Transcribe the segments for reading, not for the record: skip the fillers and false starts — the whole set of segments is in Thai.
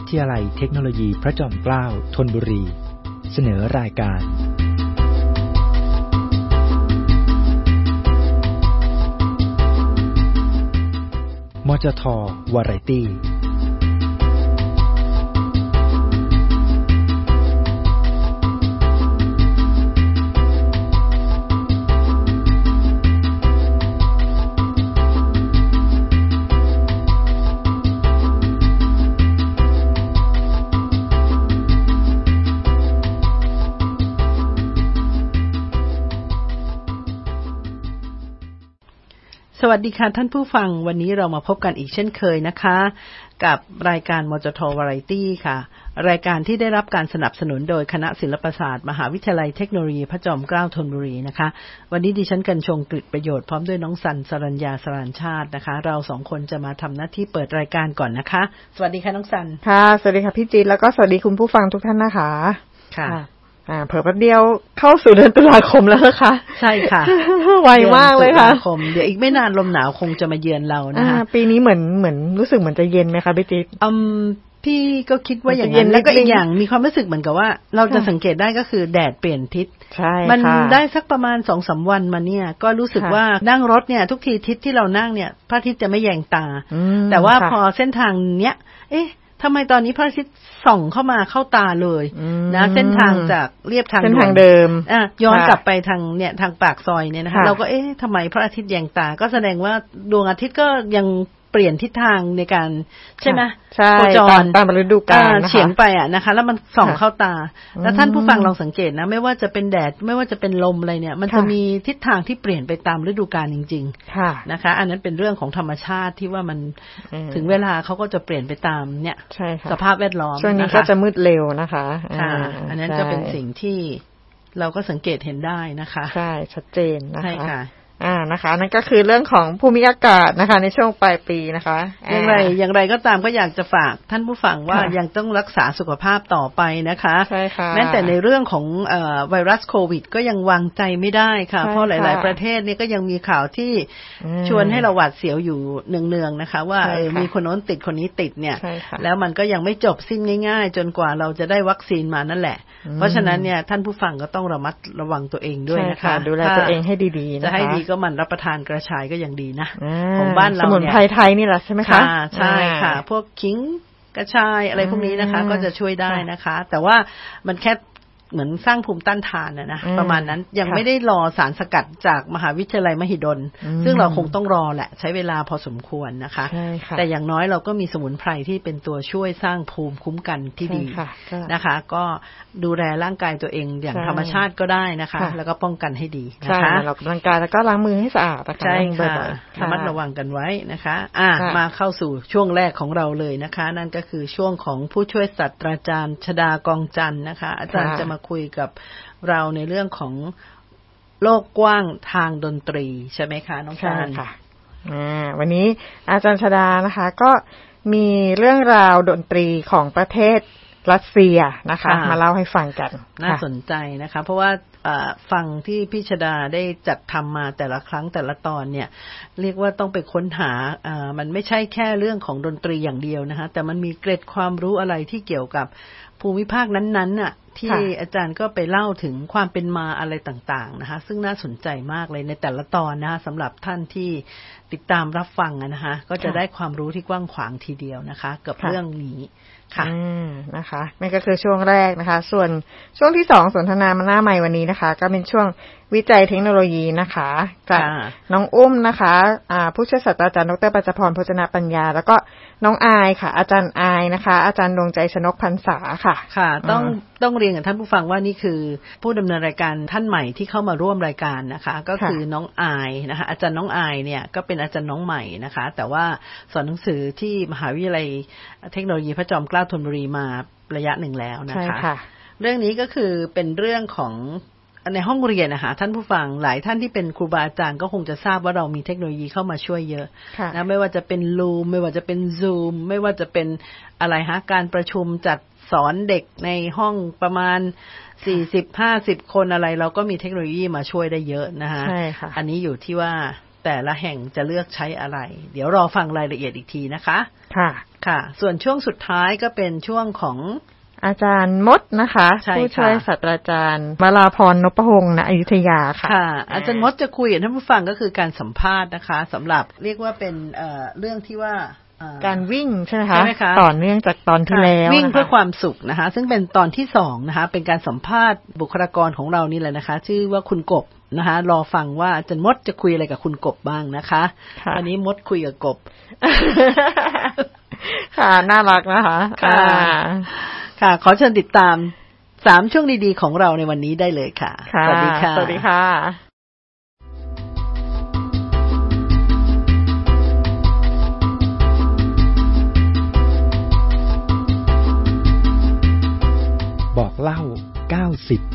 ทยาลัยเทคโนโลยีพระจอมเกล้าธนบุรีเสนอรายการมจท.วาไรตี้สวัสดีค่ะท่านผู้ฟังวันนี้เรามาพบกันอีกเช่นเคยนะคะกับรายการมจท.วาไรตี้ค่ะรายการที่ได้รับการสนับสนุนโดยคณะศิลปศาสตร์มหาวิทยาลัยเทคโนโลยีพระจอมเกล้าธนบุรีนะคะวันนี้ดิฉันกรรชงกฤษประโยชน์พร้อมด้วยน้องสันสรัญญาสรานชาตินะคะเราสองคนจะมาทำหน้าที่เปิดรายการก่อนนะคะสวัสดีค่ะน้องสันค่ะสวัสดีค่ะพี่จีนแล้วก็สวัสดีคุณผู้ฟังทุกท่านนะคะค่ะเพิ่มแป๊บเดียวเข้าสู่เดือนตุลาคมแล้วค่ะใช่ค่ะไวมากเลยค่ะเดี๋ยวอีกไม่นานลมหนาวคงจะมาเยือนเรานะคะปีนี้เหมือนรู้สึกเหมือนจะเย็นไหมคะพี่จิ๊บพี่ก็คิดว่าอย่างนั้นแล้วก็อีกอย่างมีความรู้สึกเหมือนกับว่าเราจะสังเกตได้ก็คือแดดเปลี่ยนทิศมันได้สักประมาณ 2-3 วันมาเนี่ยก็รู้สึกว่านั่งรถเนี่ยทุกทีทิศที่เรานั่งเนี่ยพระอาทิตย์จะไม่แยงตาแต่ว่าพอเส้นทางเนี้ยทำไมตอนนี้พระอาทิตย์ส่องเข้ามาเข้าตาเลยนะเส้นทางจากเรียบทางเส้นทางเดิมย้อนกลับไปทางเนี่ยทางปากซอยเนี่ยนะคะเราก็ทำไมพระอาทิตย์แยงตาก็แสดงว่าดวงอาทิตย์ก็ยังเปลี่ยนทิศทางในการใช่ไหมโคจรตามฤดูกาลเฉียงไปนะคะแล้วมันส่องเข้าตาแล้วท่านผู้ฟังลองสังเกตนะไม่ว่าจะเป็นแดดไม่ว่าจะเป็นลมอะไรเนี่ยมันจะมีทิศทางที่เปลี่ยนไปตามฤดูกาลจริงๆนะคะอันนั้นเป็นเรื่องของธรรมชาติที่ว่ามันถึงเวลาเขาก็จะเปลี่ยนไปตามเนี่ยสภาพแวดล้อมช่วงนี้ก็จะมืดเร็วนะคะอันนั้นก็เป็นสิ่งที่เราก็สังเกตเห็นได้นะคะใช่ชัดเจนนะคะใช่ค่ะนะคะนั่นก็คือเรื่องของภูมิอากาศนะคะในช่วงปลายปีนะคะอย่างไรก็ตามก็อยากจะฝากท่านผู้ฟังว่ายังต้องรักษาสุขภาพต่อไปนะคะใช่ค่ะแม้แต่ในเรื่องของไวรัสโควิดก็ยังวางใจไม่ได้ค่ะเพราะหลายๆประเทศนี่ก็ยังมีข่าวที่ชวนให้เราหวาดเสียวอยู่เนืองๆนะคะว่ามีคนโน้นติดคนนี้ติดเนี่ยแล้วมันก็ยังไม่จบสิ้นง่ายๆจนกว่าเราจะได้วัคซีนมานั่นแหละเพราะฉะนั้นเนี่ยท่านผู้ฟังก็ต้องระมัดระวังตัวเองด้วยนะคะดูแลตัวเองให้ดีๆนะคะจะให้ดีก็มันรับประทานกระชายก็ยังดีนะของบ้านเราเนี่ยสมุนไพรไทยนี่แหละใช่ไหมคะใช่ค่ะพวกขิงกระชายอะไรพวกนี้นะคะก็จะช่วยได้นะคะแต่ว่ามันแค่เหมือนสร้างภูมิต้านทานนะประมาณนั้นยังไม่ได้รอสารสกัดจากมหาวิทยาลัยมหิดลซึ่งเราคงต้องรอแหละใช้เวลาพอสมควรนะคะแต่อย่างน้อยเราก็มีสมุนไพรที่เป็นตัวช่วยสร้างภูมิคุ้มกันที่ดีนะคะก็ดูแลร่างกายตัวเองอย่างธรรมชาติก็ได้นะคะแล้วก็ป้องกันให้ดีนะคะออกกำลังกายแล้วก็ล้างมือให้สะอาดใช่ค่ะระมัดระวังกันไว้นะคะมาเข้าสู่ช่วงแรกของเราเลยนะคะนั่นก็คือช่วงของผู้ช่วยศาสตราจารย์ชฎากองจันทร์นะคะอาจารย์จะมาคุยกับเราในเรื่องของโลกกว้างทางดนตรีใช่ไหมคะน้องการค่ะวันนี้อาจารย์ชฎานะคะก็มีเรื่องราวดนตรีของประเทศรัสเซียนะคะมาเล่าให้ฟังกันน่าสนใจนะคะเพราะว่าฟังที่พี่ชฎาได้จัดทำมาแต่ละครั้งแต่ละตอนเนี่ยเรียกว่าต้องไปค้นหามันไม่ใช่แค่เรื่องของดนตรีอย่างเดียวนะคะแต่มันมีเกร็ดความรู้อะไรที่เกี่ยวกับภูมิภาคนั้นๆน่ะที่อาจารย์ก็ไปเล่าถึงความเป็นมาอะไรต่างๆนะคะซึ่งน่าสนใจมากเลยในแต่ละตอนนะคะสำหรับท่านที่ติดตามรับฟังนะคะก็จะได้ความรู้ที่กว้างขวางทีเดียวนะคะกับเรื่องนี้ค่ะนะคะนี่ก็คือช่วงแรกนะคะส่วนช่วงที่2สนทนามาหน้าใหม่วันนี้นะคะก็เป็นช่วงวิจัยเทคโนโลยีนะคะจากน้องอุ้มนะคะผู้ช่วยศาสตราจารย์ดร.ปัญจพร โภชนปัญญาแล้วก็น้องอายค่ะอาจารย์อายนะคะอาจารย์ดวงใจชนกพรรษาค่ะค่ะต้องเรียนกับท่านผู้ฟังว่านี่คือผู้ดำเนินรายการท่านใหม่ที่เข้ามาร่วมรายการนะคะก็คือน้องอายนะคะอาจารย์น้องอายเนี่ยก็เป็นอาจารย์น้องใหม่นะคะแต่ว่าสอนหนังสือที่มหาวิทยาลัยเทคโนโลยีพระจอมเกล้าธนบุรีมาระยะหนึ่งแล้วนะคะเรื่องนี้ก็คือเป็นเรื่องของในห้องเรียนนะคะท่านผู้ฟังหลายท่านที่เป็นครูบาอาจารย์ก็คงจะทราบว่าเรามีเทคโนโลยีเข้ามาช่วยเยอะนะไม่ว่าจะเป็น Loom ไม่ว่าจะเป็น Zoom ไม่ว่าจะเป็นอะไรการประชุมจัดสอนเด็กในห้องประมาณ 40-50 คนอะไรเราก็มีเทคโนโลยีมาช่วยได้เยอะนะคะอันนี้อยู่ที่ว่าแต่ละแห่งจะเลือกใช้อะไรเดี๋ยวรอฟังรายละเอียดอีกทีนะคะค่ะส่วนช่วงสุดท้ายก็เป็นช่วงของอาจารย์มดนะคะผู้ช่วยศาสตราจารย์วราพรนพหงษ์ณอยุธยาค่ะอาจารย์มดจะคุยกับท่านผู้ฟังก็คือการสัมภาษณ์นะคะสำหรับเรียกว่าเป็นเรื่องที่ว่าการวิ่งใช่ไหมคะต่อเนื่องจากตอนที่แล้ววิ่งเพื่อความสุขนะคะซึ่งเป็นตอนที่2นะคะเป็นการสัมภาษณ์บุคลากรของเรานี่แหละนะคะชื่อว่าคุณกบนะคะรอฟังว่าอาจารย์มดจะคุยอะไรกับคุณกบบ้างนะคะวันนี้มดคุยกับกบค่ะน่ารักนะคะค่ะขอเชิญติดตาม3ช่วงดีๆของเราในวันนี้ได้เลยค่ะสวัสดีค่ะสวัสดีค่ะบอกเล่า90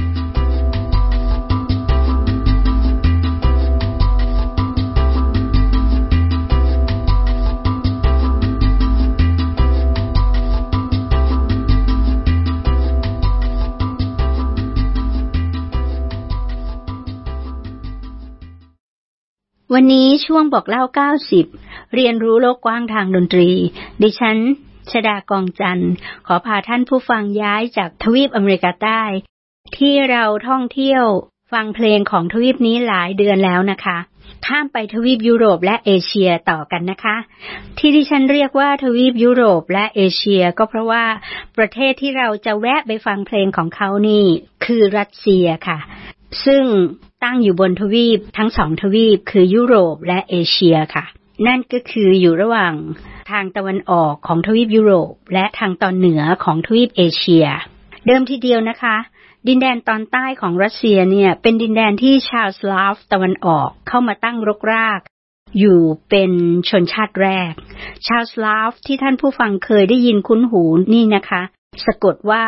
วันนี้ช่วงบอกเล่า90เรียนรู้โลกกว้างทางดนตรีดิฉันชฎากองจันทร์ขอพาท่านผู้ฟังย้ายจากทวีปอเมริกาใต้ที่เราท่องเที่ยวฟังเพลงของทวีปนี้หลายเดือนแล้วนะคะข้ามไปทวีปยุโรปและเอเชียต่อกันนะคะที่ดิฉันเรียกว่าทวีปยุโรปและเอเชียก็เพราะว่าประเทศที่เราจะแวะไปฟังเพลงของเขานี่คือรัสเซียค่ะซึ่งตั้งอยู่บนทวีปทั้ง2ทวีปคือยุโรปและเอเชียค่ะนั่นก็คืออยู่ระหว่างทางตะวันออกของทวีปยุโรปและทางตอนเหนือของทวีปเอเชียเดิมทีเดียวนะคะดินแดนตอนใต้ของรัสเซียเนี่ยเป็นดินแดนที่ชาวสลาฟตะวันออกเข้ามาตั้งรกรากอยู่เป็นชนชาติแรกชาวสลาฟที่ท่านผู้ฟังเคยได้ยินคุ้นหูนี่นะคะสะกดว่า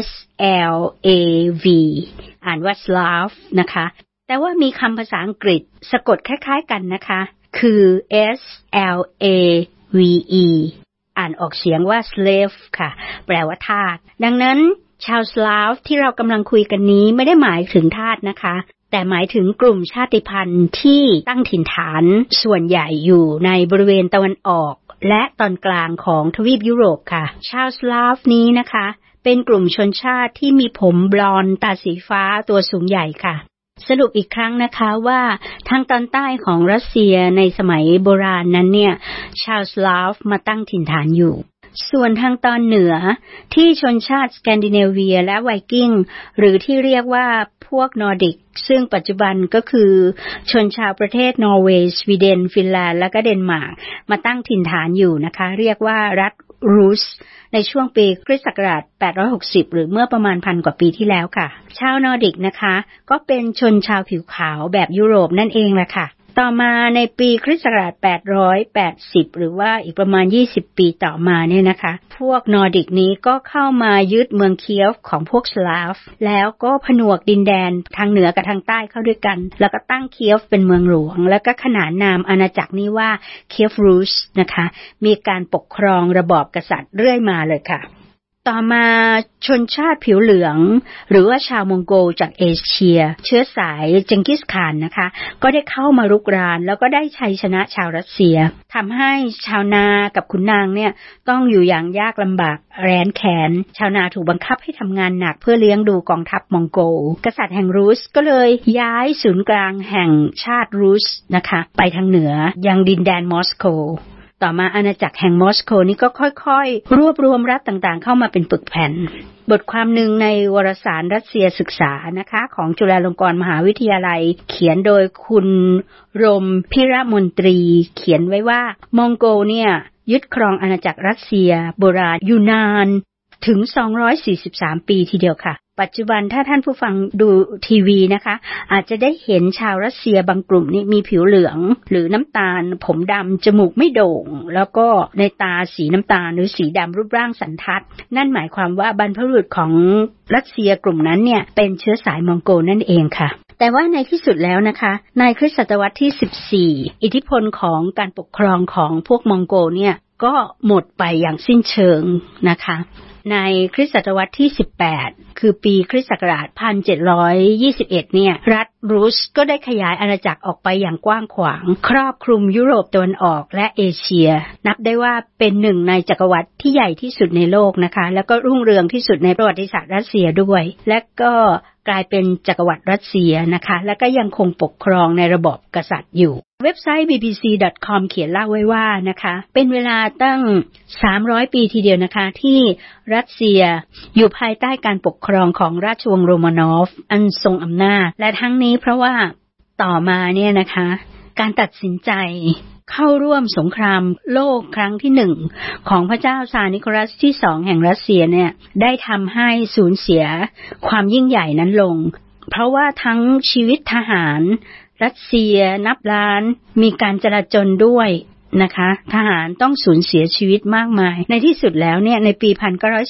SLAV อ่านว่า Slav นะคะแต่ว่ามีคำภาษาอังกฤษสะกดคล้ายๆกันนะคะคือ SLAVE อ่านออกเสียงว่า slave ค่ะแปลว่าทาสดังนั้นชาวสลาฟที่เรากำลังคุยกันนี้ไม่ได้หมายถึงทาสนะคะแต่หมายถึงกลุ่มชาติพันธุ์ที่ตั้งถิ่นฐานส่วนใหญ่อยู่ในบริเวณตะวันออกและตอนกลางของทวีปยุโรปค่ะชาวสลาฟนี้นะคะเป็นกลุ่มชนชาติที่มีผมบลอนด์ตาสีฟ้าตัวสูงใหญ่ค่ะสรุปอีกครั้งนะคะว่าทางตอนใต้ของรัสเซียในสมัยโบราณนั้นเนี่ยชาวสลาฟมาตั้งถิ่นฐานอยู่ส่วนทางตอนเหนือที่ชนชาติสแกนดิเนเวียและไวกิ้งหรือที่เรียกว่าพวกนอร์ดิกซึ่งปัจจุบันก็คือชนชาวประเทศนอร์เวย์สวีเดนฟินแลนด์และก็เดนมาร์กมาตั้งถิ่นฐานอยู่นะคะเรียกว่ารัฐรูสในช่วงปีคริสต์ศักราช860หรือเมื่อประมาณ1,000 กว่าปีที่แล้วค่ะชาวนอร์ดิกนะคะก็เป็นชนชาวผิวขาวแบบยุโรปนั่นเองแหละค่ะต่อมาในปีคริสต์ศักราช880หรือว่าอีกประมาณ20ปีต่อมาเนี่ยนะคะพวกนอร์ดิกนี้ก็เข้ามายึดเมืองเคียฟของพวกสลาฟแล้วก็ผนวกดินแดนทางเหนือกับทางใต้เข้าด้วยกันแล้วก็ตั้งเคียฟเป็นเมืองหลวงแล้วก็ขนานนามอาณาจักรนี้ว่าเคียฟรูสนะคะมีการปกครองระบอบกษัตริย์เรื่อยมาเลยค่ะต่อมาชนชาติผิวเหลืองหรือว่าชาวมองโกลจากเอเชียเชื้อสายเจงกิสข่านนะคะก็ได้เข้ามารุกรานแล้วก็ได้ชัยชนะชาวรัสเซียทำให้ชาวนากับขุนนางเนี่ยต้องอยู่อย่างยากลำบากแร้นแค้นชาวนาถูกบังคับให้ทำงานหนักเพื่อเลี้ยงดูกองทัพมองโกลกษัตริย์แห่งรูสก็เลยย้ายศูนย์กลางแห่งชาติรูสนะคะไปทางเหนือยังดินแดนมอสโกต่อมาอาณาจักรแห่งมอสโกนี้ก็ค่อยๆรวบรวมรัฐต่างๆเข้ามาเป็นปึกแผ่นบทความหนึ่งในวารสารรัสเซียศึกษานะคะของจุฬาลงกรณ์มหาวิทยาลัยเขียนโดยคุณรมพิรมนตรีเขียนไว้ว่ามองโกเนี่ยยึดครองอาณาจักรรัสเซียโบราณอยู่นานถึง243ปีทีเดียวค่ะปัจจุบันถ้าท่านผู้ฟังดูทีวีนะคะอาจจะได้เห็นชาวรัสเซียบางกลุ่มนี่มีผิวเหลืองหรือน้ำตาลผมดำจมูกไม่โด่งแล้วก็ในตาสีน้ำตาลหรือสีดำรูปร่างสันทัดนั่นหมายความว่าบรรพบุรุษของรัสเซียกลุ่มนั้นเนี่ยเป็นเชื้อสายมองโกลนั่นเองค่ะแต่ว่าในที่สุดแล้วนะคะในคริสตศตวรรษที่14อิทธิพลของการปกครองของพวกมองโกลเนี่ยก็หมดไปอย่างสิ้นเชิงนะคะในคริสตศตวรรษที่18คือปีคริสต์ศักราช1721เนี่ยรัฐรูสก็ได้ขยายอาณาจักรออกไปอย่างกว้างขวางครอบคลุมยุโรปตะวันออกและเอเชียนับได้ว่าเป็นหนึ่งในจักรวรรดิที่ใหญ่ที่สุดในโลกนะคะแล้วก็รุ่งเรืองที่สุดในประวัติศาสตร์รัสเซียด้วยและก็กลายเป็นจักรวรรดิรัสเซียนะคะและก็ยังคงปกครองในระบอบกษัตริย์อยู่เว็บไซต์ bbc.com เขียนเล่าไว้ว่านะคะเป็นเวลาตั้ง300ปีทีเดียวนะคะที่รัสเซียอยู่ภายใต้การปกครองของราชวงศ์โรมานอฟอันทรงอำนาจและทั้งนี้เพราะว่าต่อมาเนี่ยนะคะการตัดสินใจเข้าร่วมสงครามโลกครั้งที่1ของพระเจ้าซาร์นิโคลัสที่2แห่งรัสเซียเนี่ยได้ทำให้สูญเสียความยิ่งใหญ่นั้นลงเพราะว่าทั้งชีวิตทหารรัสเซียนับล้านมีการจลาจลด้วยนะคะทหารต้องสูญเสียชีวิตมากมายในที่สุดแล้วเนี่ยในปี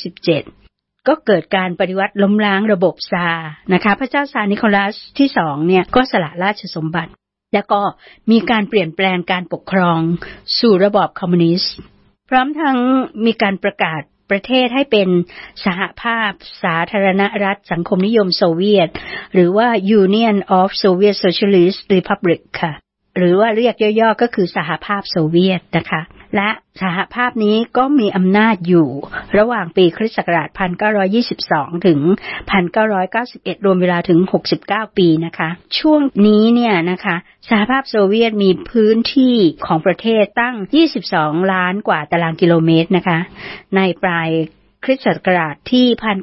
1917ก็เกิดการปฏิวัติล้มล้างระบบซาร์นะคะพระเจ้าซาร์นิโคลัสที่2เนี่ยก็สละราชสมบัติแล้วก็มีการเปลี่ยนแปลงการปกครองสู่ระบอบคอมมิวนิสต์พร้อมทั้งมีการประกาศประเทศให้เป็นสหภาพสาธารณรัฐสังคมนิยมโซเวียตหรือว่า Union of Soviet Socialist Republic ค่ะหรือว่าเรียกย่อๆก็คือสหภาพโซเวียตนะคะและสหภาพนี้ก็มีอำนาจอยู่ระหว่างปีคริสต์ศักราช1922ถึง1991รวมเวลาถึง69ปีนะคะช่วงนี้เนี่ยนะคะสหภาพโซเวียตมีพื้นที่ของประเทศตั้ง22ล้านกว่าตารางกิโลเมตรนะคะในปลายคริสตศักราชที่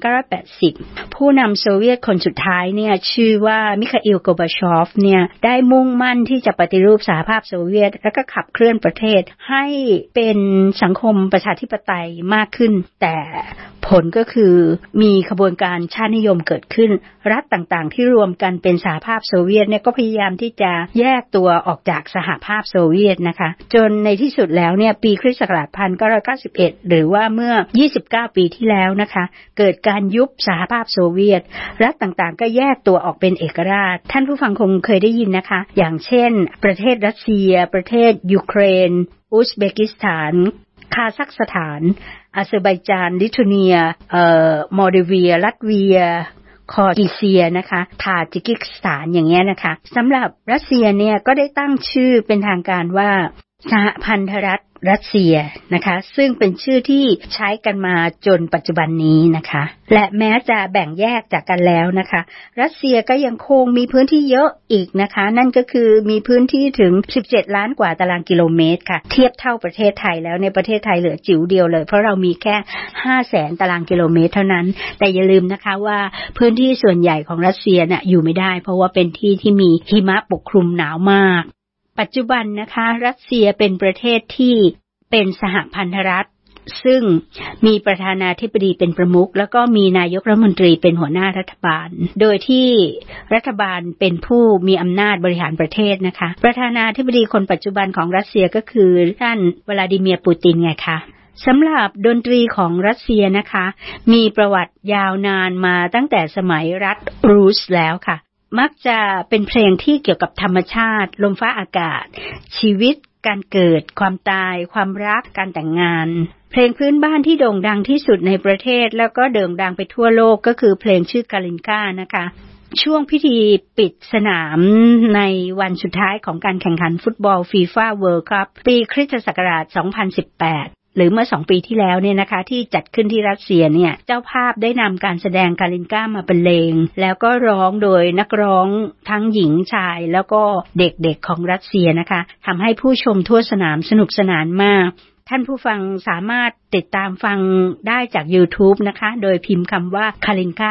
1980ผู้นำโซเวียตคนสุดท้ายเนี่ยชื่อว่ามิคาอิล โกบาชอฟเนี่ยได้มุ่งมั่นที่จะปฏิรูปสหภาพโซเวียตและก็ขับเคลื่อนประเทศให้เป็นสังคมประชาธิปไตยมากขึ้นแต่ผลก็คือมีขบวนการชาตินิยมเกิดขึ้นรัฐต่างๆที่รวมกันเป็นสหภาพโซเวียตเนี่ยก็พยายามที่จะแยกตัวออกจากสหภาพโซเวียตนะคะจนในที่สุดแล้วเนี่ยปีคริสต์ศักราช1991หรือว่าเมื่อ29ปีที่แล้วนะคะเกิดการยุบสหภาพโซเวียตรัฐต่างๆก็แยกตัวออกเป็นเอกราชท่านผู้ฟังคงเคยได้ยินนะคะอย่างเช่นประเทศรัสเซียประเทศยูเครนอุซเบกิสถานคาซัคสถานอาเซอร์ไบจานลิทัวเนียมอลโดเวียลัตเวียคอร์กิเซียนะคะทาจิกิสถานอย่างเงี้ยนะคะสำหรับรัสเซียเนี่ยก็ได้ตั้งชื่อเป็นทางการว่าสหพันธรัฐรัสเซียนะคะซึ่งเป็นชื่อที่ใช้กันมาจนปัจจุบันนี้นะคะและแม้จะแบ่งแยกจากกันแล้วนะคะรัสเซียก็ยังคงมีพื้นที่เยอะอีกนะคะนั่นก็คือมีพื้นที่ถึง17ล้านกว่าตารางกิโลเมตรค่ะเทียบเท่าประเทศไทยแล้วในประเทศไทยเหลือจิ๋วเดียวเลยเพราะเรามีแค่ 500,000 ตารางกิโลเมตรเท่านั้นแต่อย่าลืมนะคะว่าพื้นที่ส่วนใหญ่ของรัสเซียน่ะอยู่ไม่ได้เพราะว่าเป็นที่ที่มีหิมะปกคลุมหนาวมากปัจจุบันนะคะรัสเซียเป็นประเทศที่เป็นสหพันธรัฐซึ่งมีประธานาธิบดีเป็นประมุขแล้วก็มีนายกรัฐมนตรีเป็นหัวหน้ารัฐบาลโดยที่รัฐบาลเป็นผู้มีอำนาจบริหารประเทศนะคะประธานาธิบดีคนปัจจุบันของรัสเซียก็คือท่านวลาดิเมียร์ปูตินไงคะสำหรับดนตรีของรัสเซียนะคะมีประวัติยาวนานมาตั้งแต่สมัยรัฐรูสแล้วค่ะมักจะเป็นเพลงที่เกี่ยวกับธรรมชาติลมฟ้าอากาศชีวิตการเกิดความตายความรักการแต่งงานเพลงพื้นบ้านที่โด่งดังที่สุดในประเทศแล้วก็โด่งดังไปทั่วโลกก็คือเพลงชื่อกาลินกานะคะช่วงพิธีปิดสนามในวันสุดท้ายของการแข่งขันฟุตบอลฟีฟ่าเวิลด์คัพปีคริสตศักราช2018หรือเมื่อ2ปีที่แล้วเนี่ยนะคะที่จัดขึ้นที่รัสเซียเนี่ยเจ้าภาพได้นำการแสดงกาลินกามาบรรเลงแล้วก็ร้องโดยนักร้องทั้งหญิงชายแล้วก็เด็กๆของรัสเซียนะคะทำให้ผู้ชมทั่วสนามสนุกสนานมากท่านผู้ฟังสามารถติดตามฟังได้จาก YouTube นะคะโดยพิมพ์คำว่า Kalinka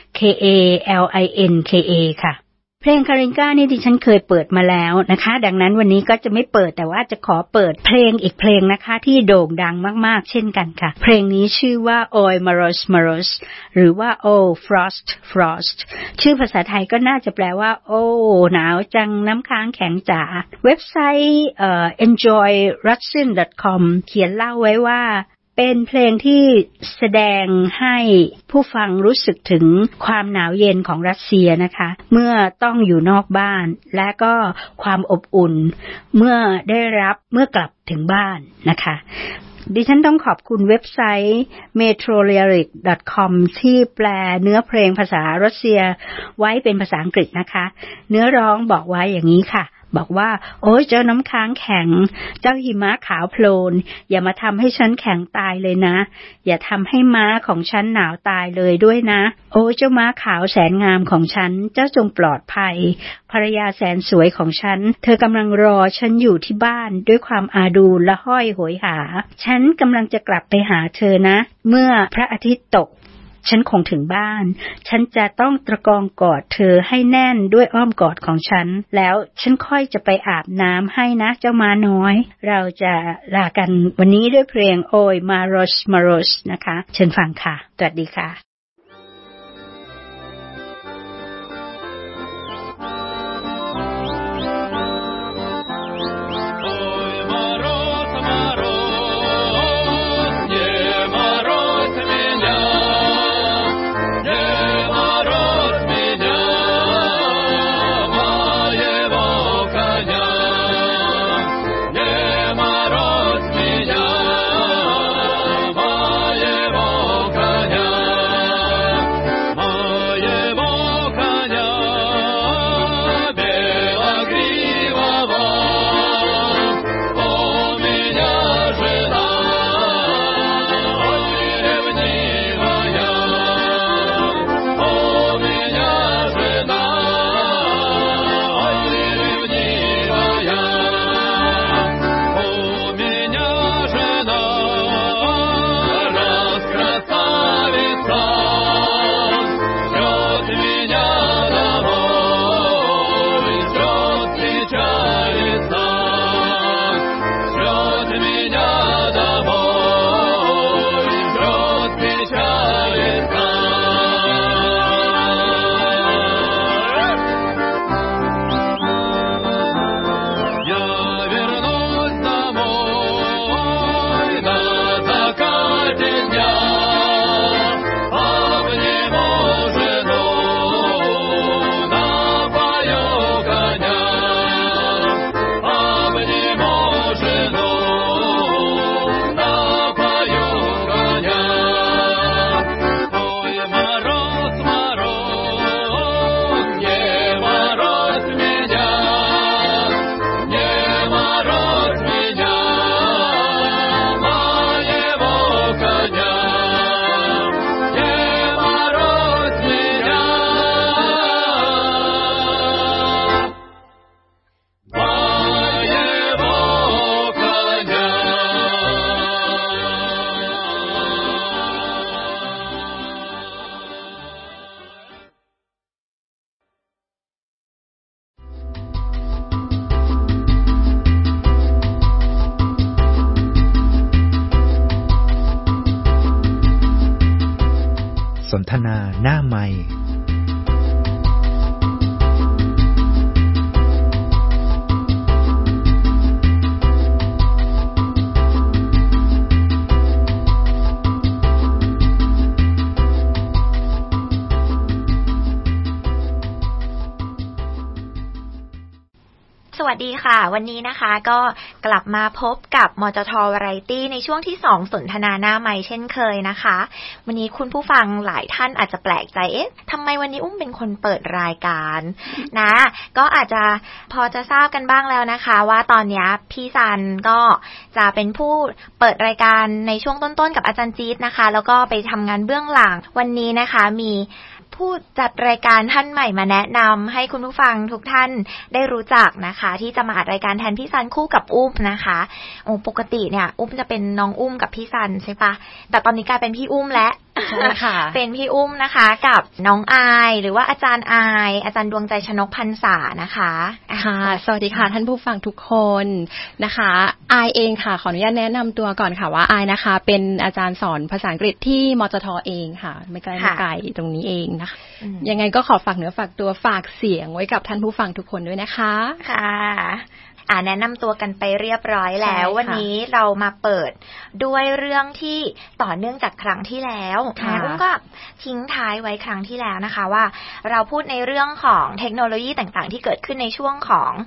K-A-L-I-N-K-A ค่ะเพลงคารินกานี่ดิฉันเคยเปิดมาแล้วนะคะดังนั้นวันนี้ก็จะไม่เปิดแต่ว่าจะขอเปิดเพลงอีกเพลงนะคะที่โด่งดังมากๆเช่นกันค่ะเพลงนี้ชื่อว่า Oi Maros Maros หรือว่า Oh Frost Frost ชื่อภาษาไทยก็น่าจะแปลว่าโอ้หนาวจังน้ำค้างแข็งจ๋าเว็บไซต์enjoyrussian.com เขียนเล่าไว้ว่าเป็นเพลงที่แสดงให้ผู้ฟังรู้สึกถึงความหนาวเย็นของรัสเซียนะคะเมื่อต้องอยู่นอกบ้านและก็ความอบอุ่นเมื่อกลับถึงบ้านนะคะดิฉันต้องขอบคุณเว็บไซต์ metrolyric.com ที่แปลเนื้อเพลงภาษารัสเซียไว้เป็นภาษาอังกฤษนะคะเนื้อร้องบอกไว้อย่างนี้ค่ะบอกว่าโอ้ยเจ้าน้ำค้างแข็งเจ้าหิมะขาวโพลนอย่ามาทำให้ฉันแข็งตายเลยนะอย่าทำให้ม้าของฉันหนาวตายเลยด้วยนะโอ้ยเจ้าม้าขาวแสนงามของฉันเจ้าจงปลอดภัยภรรยาแสนสวยของฉันเธอกำลังรอฉันอยู่ที่บ้านด้วยความอาดูลและห้อยโหยหาฉันกำลังจะกลับไปหาเธอนะเมื่อพระอาทิตย์ตกฉันคงถึงบ้านฉันจะต้องตะกองกอดเธอให้แน่นด้วยอ้อมกอดของฉันแล้วฉันค่อยจะไปอาบน้ำให้นะเจ้าม้าน้อยเราจะลากันวันนี้ด้วยเพลงโอยมาโรชมาโรชนะคะเชิญฟังค่ะสวัสดีค่ะสนทนาหน้าไมค์สวัสดีค่ะวันนี้นะคะก็กลับมาพบกับมจท.วาไรตี้ในช่วงที่2สนทนาหน้าไมค์เช่นเคยนะคะวันนี้คุณผู้ฟังหลายท่านอาจจะแปลกใจทำไมวันนี้อุ้มเป็นคนเปิดรายการนะก็อาจจะพอจะทราบกันบ้างแล้วนะคะว่าตอนนี้พี่ซันก็จะเป็นผู้เปิดรายการในช่วงต้นๆกับอาจารย์จี๊ดนะคะแล้วก็ไปทำงานเบื้องหลังวันนี้นะคะมีผู้จัดรายการท่านใหม่มาแนะนำให้คุณผู้ฟังทุกท่านได้รู้จักนะคะที่จะมาอัดรายการแทนพี่ซันคู่กับอุ้มนะคะปกติเนี่ยอุ้มจะเป็นน้องอุ้มกับพี่ซันใช่ปะแต่ตอนนี้กลายเป็นพี่อุ้มแล้วใช่ค่ะ เป็นพี่อุ้มนะคะกับน้องอายหรือว่าอาจารย์อายอาจารย์ดวงใจชนกพรรษานะคะค่ะสวัสดีค่ะท่านผู้ฟังทุกคนนะคะอายเองค่ะขออนุญาตแนะนำตัวก่อนค่ะว่าอายนะคะเป็นอาจารย์สอนภาษาอังกฤษที่มจท.เองค่ะไม่ไกลตรงนี้เองนะคะยังไงก็ขอฝากเนื้อฝากตัวฝากเสียงไว้กับท่านผู้ฟังทุกคนด้วยนะคะค่ะแนะนำตัวกันไปเรียบร้อยแล้ววันนี้เรามาเปิดด้วยเรื่องที่ต่อเนื่องจากครั้งที่แล้วอุ้มก็ทิ้งท้ายไว้ครั้งที่แล้วนะคะว่าเราพูดในเรื่องของเทคโนโลยีต่างๆที่เกิดขึ้นในช่วงของ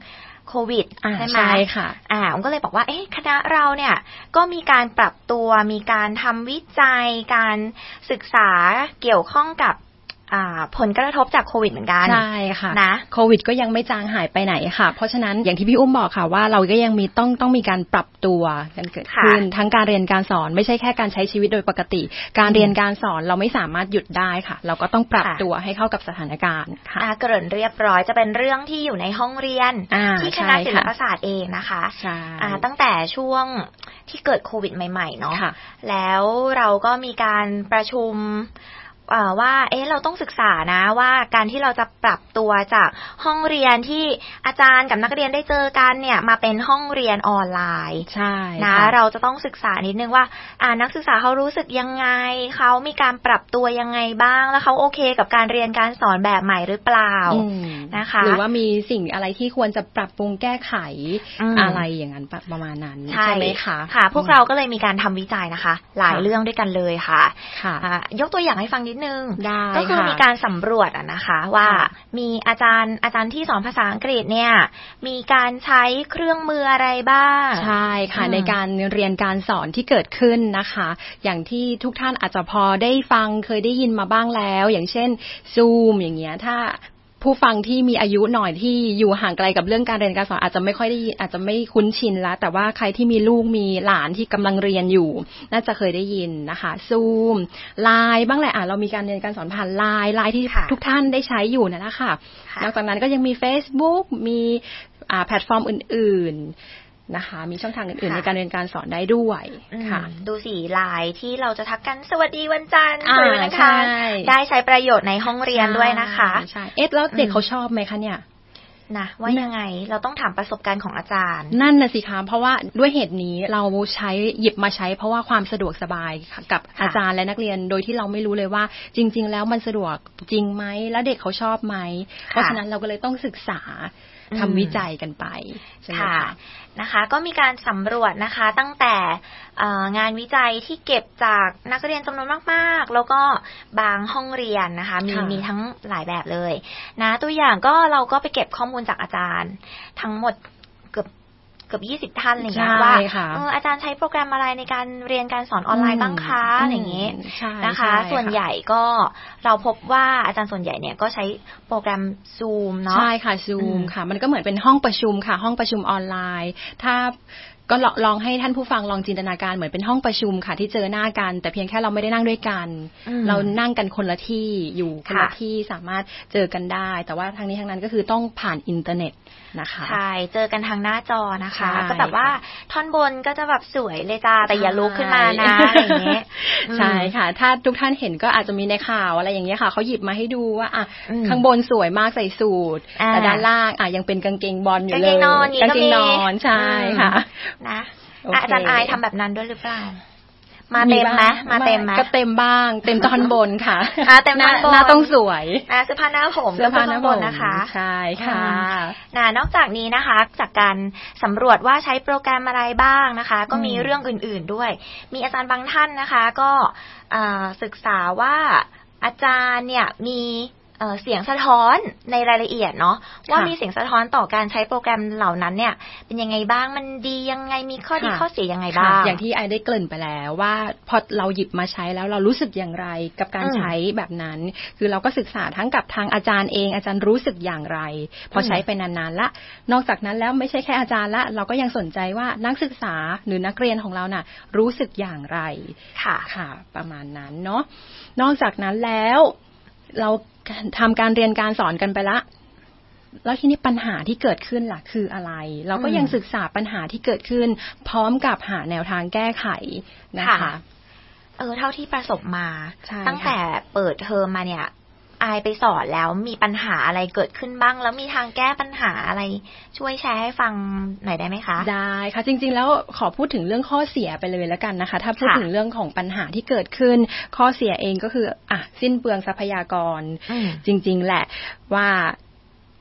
โควิดใช่ไหมใช่ค่ะผมก็เลยบอกว่าคณะเราเนี่ยก็มีการปรับตัวมีการทำวิจัยการศึกษาเกี่ยวข้องกับผลกระทบจากโควิดเหมือนกันใช่ค่ะนะโควิดก็ยังไม่จางหายไปไหนค่ะเพราะฉะนั้นอย่างที่พี่อุ้มบอกค่ะว่าเราก็ยังมีต้องมีการปรับตัวกันเกิดขึ้นทั้งการเรียนการสอนไม่ใช่แค่การใช้ชีวิตโดยปกติการเรียนการสอนเราไม่สามารถหยุดได้ค่ะเราก็ต้องปรับตัวให้เข้ากับสถานการณ์ค่ะเกริ่นเรียบร้อยจะเป็นเรื่องที่อยู่ในห้องเรียนที่คณะศิลปศาสตร์เองนะคะตั้งแต่ช่วงที่เกิดโควิดใหม่ๆเนาะแล้วเราก็มีการประชุมว่าเราต้องศึกษานะว่าการที่เราจะปรับตัวจากห้องเรียนที่อาจารย์กับนักเรียนได้เจอกันเนี่ยมาเป็นห้องเรียนออนไลน์ใช่นะเราจะต้องศึกษานิดนึงว่านักศึกษาเขารู้สึกยังไงเขามีการปรับตัวยังไงบ้างแล้วเขาโอเคกับการเรียนการสอนแบบใหม่หรือเปล่านะคะหรือว่ามีสิ่งอะไรที่ควรจะปรับปรุงแก้ไขอะไรอย่างนั้นประมาณนั้นใช่ไหมคะค่ะพวกเราก็เลยมีการทำวิจัยนะคะหลายเรื่องด้วยกันเลยค่ะยกตัวอย่างให้ฟังนิดนึงก็คือมีการสำรวจนะคะว่ามีอาจารย์ที่สอนภาษาอังกฤษเนี่ยมีการใช้เครื่องมืออะไรบ้างใช่ค่ะในการเรียนการสอนที่เกิดขึ้นนะคะอย่างที่ทุกท่านอาจจะพอได้ฟังเคยได้ยินมาบ้างแล้วอย่างเช่น Zoom อย่างเงี้ยถ้าผู้ฟังที่มีอายุหน่อยที่อยู่ห่างไกลกับเรื่องการเรียนการสอนอาจจะไม่ค่อยได้อาจจะไม่คุ้นชินแล้วแต่ว่าใครที่มีลูกมีหลานที่กำลังเรียนอยู่น่าจะเคยได้ยินนะคะ Zoom Line บ้างแหละเรามีการเรียนการสอนผ่าน Line ที่ทุกท่านได้ใช้อยู่นั่นแหละค่ะนอกจากนั้นก็ยังมี Facebook มีแพลตฟอร์มอื่นๆนะคะมีช่องทางอื่นๆในการเรียนการสอนได้ด้วยค่ะดูสิไลน์ที่เราจะทักกันสวัสดีวันจันทร์สวัสดีวันอังคารได้ใช้ประโยชน์ในห้องเรียนด้วยนะคะใช่แล้วเด็กเขาชอบไหมคะเนี่ยนะว่ายังไงเราต้องถามประสบการณ์ของอาจารย์นั่นน่ะสิคะเพราะว่าด้วยเหตุนี้เราหยิบมาใช้เพราะว่าความสะดวกสบายกับอาจารย์และนักเรียนโดยที่เราไม่รู้เลยว่าจริงๆแล้วมันสะดวกจริงไหมแล้วเด็กเขาชอบไหมเพราะฉะนั้นเราก็เลยต้องศึกษาทำวิจัยกันไปใช่ไหมคะนะคะก็มีการสำรวจนะคะตั้งแต่งานวิจัยที่เก็บจากนักเรียนจำนวนมากๆแล้วก็บางห้องเรียนนะคะมีทั้งหลายแบบเลยนะตัวอย่างก็เราก็ไปเก็บข้อมูลจากอาจารย์ทั้งหมดเกือบ20ท่านอะไรอย่างเงี้ยว่าอาจารย์ใช้โปรแกรมอะไรในการเรียนการสอนออนไลน์บ้างคะอย่างเงี้ยนะคะส่วนใหญ่ก็เราพบว่าอาจารย์ส่วนใหญ่เนี่ยก็ใช้โปรแกรม Zoom เนาะใช่ค่ะ Zoom ค่ะมันก็เหมือนเป็นห้องประชุมค่ะห้องประชุมออนไลน์ถ้าก็ลองให้ท่านผู้ฟังลองจินตนาการเหมือนเป็นห้องประชุมค่ะที่เจอหน้ากันแต่เพียงแค่เราไม่ได้นั่งด้วยกันเรานั่งกันคนละที่อยู่คนละที่สามารถเจอกันได้แต่ว่าทางนี้ทางนั้นก็คือต้องผ่านอินเทอร์เน็ตนะคะใช่เจอกันทางหน้าจอนะคะก็แบบว่าท่อนบนก็จะแบบสวยเลยจ้าแต่อย่าลุกขึ้นมานะอะไรอย่างเงี้ยใช่ค่ะถ้าทุกท่านเห็นก็อาจจะมีในข่าวอะไรอย่างเงี้ยค่ะเขาหยิบมาให้ดูว่าข้างบนสวยมากใส่สูทแต่ด้านล่างยังเป็นกางเกงบอลอยู่เลยกางเกงนอนใช่ค่ะนะอาจารย์อายทำแบบนั้นด้วยหรือเปล่ามาเต็มไหมมาเต็มไหมก็เต็มบ้างเต็มท่อนบนค่ะเต็มท่อนบนหน้าต้องสวยเสื้อผ้าหน้าผมเสื้อผ้าหน้าผมนะคะใช่ค่ะนอกจากนี้นะคะจากการสำรวจว่าใช้โปรแกรมอะไรบ้างนะคะก็มีเรื่องอื่นๆด้วยมีอาจารย์บางท่านนะคะก็ศึกษาว่าอาจารย์เนี่ยมีเสียงสะท้อนในรายละเอียดเนาะว่ามีเสียงสะท้อนต่อการใช้โปรแกรมเหล่านั้นเนี่ยเป็นยังไงบ้างมันดียังไงมีข้อดีข้อเสียยังไงบ้างอย่างที่ไอได้เกริ่นไปแล้วว่าพอเราหยิบมาใช้แล้วเรารู้สึกอย่างไรกับการใช้แบบนั้นคือเราก็ศึกษาทั้งกับทางอาจารย์เองอาจารย์รู้สึกอย่างไรพอใช้ไปนานๆละนอกจากนั้นแล้วไม่ใช่แค่อาจารย์ละเราก็ยังสนใจว่านักศึกษาหรือนักเรียนของเราน่ะรู้สึกอย่างไรค่ะประมาณนั้นเนาะนอกจากนั้นแล้วเราทำการเรียนการสอนกันไปละแล้วทีนี้ปัญหาที่เกิดขึ้นล่ะคืออะไรเราก็ยังศึกษาปัญหาที่เกิดขึ้นพร้อมกับหาแนวทางแก้ไขนะคะเท่าที่ประสบมาตั้งแต่เปิดเทอมมาเนี่ยอายไปสอนแล้วมีปัญหาอะไรเกิดขึ้นบ้างแล้วมีทางแก้ปัญหาอะไรช่วยแชร์ให้ฟังหน่อยได้ไหมคะได้ค่ะจริงๆแล้วขอพูดถึงเรื่องข้อเสียไปเลยแล้วกันนะคะถ้าพูดถึงเรื่องของปัญหาที่เกิดขึ้นข้อเสียเองก็คือสิ้นเปลืองทรัพยากรจริงๆแหละว่า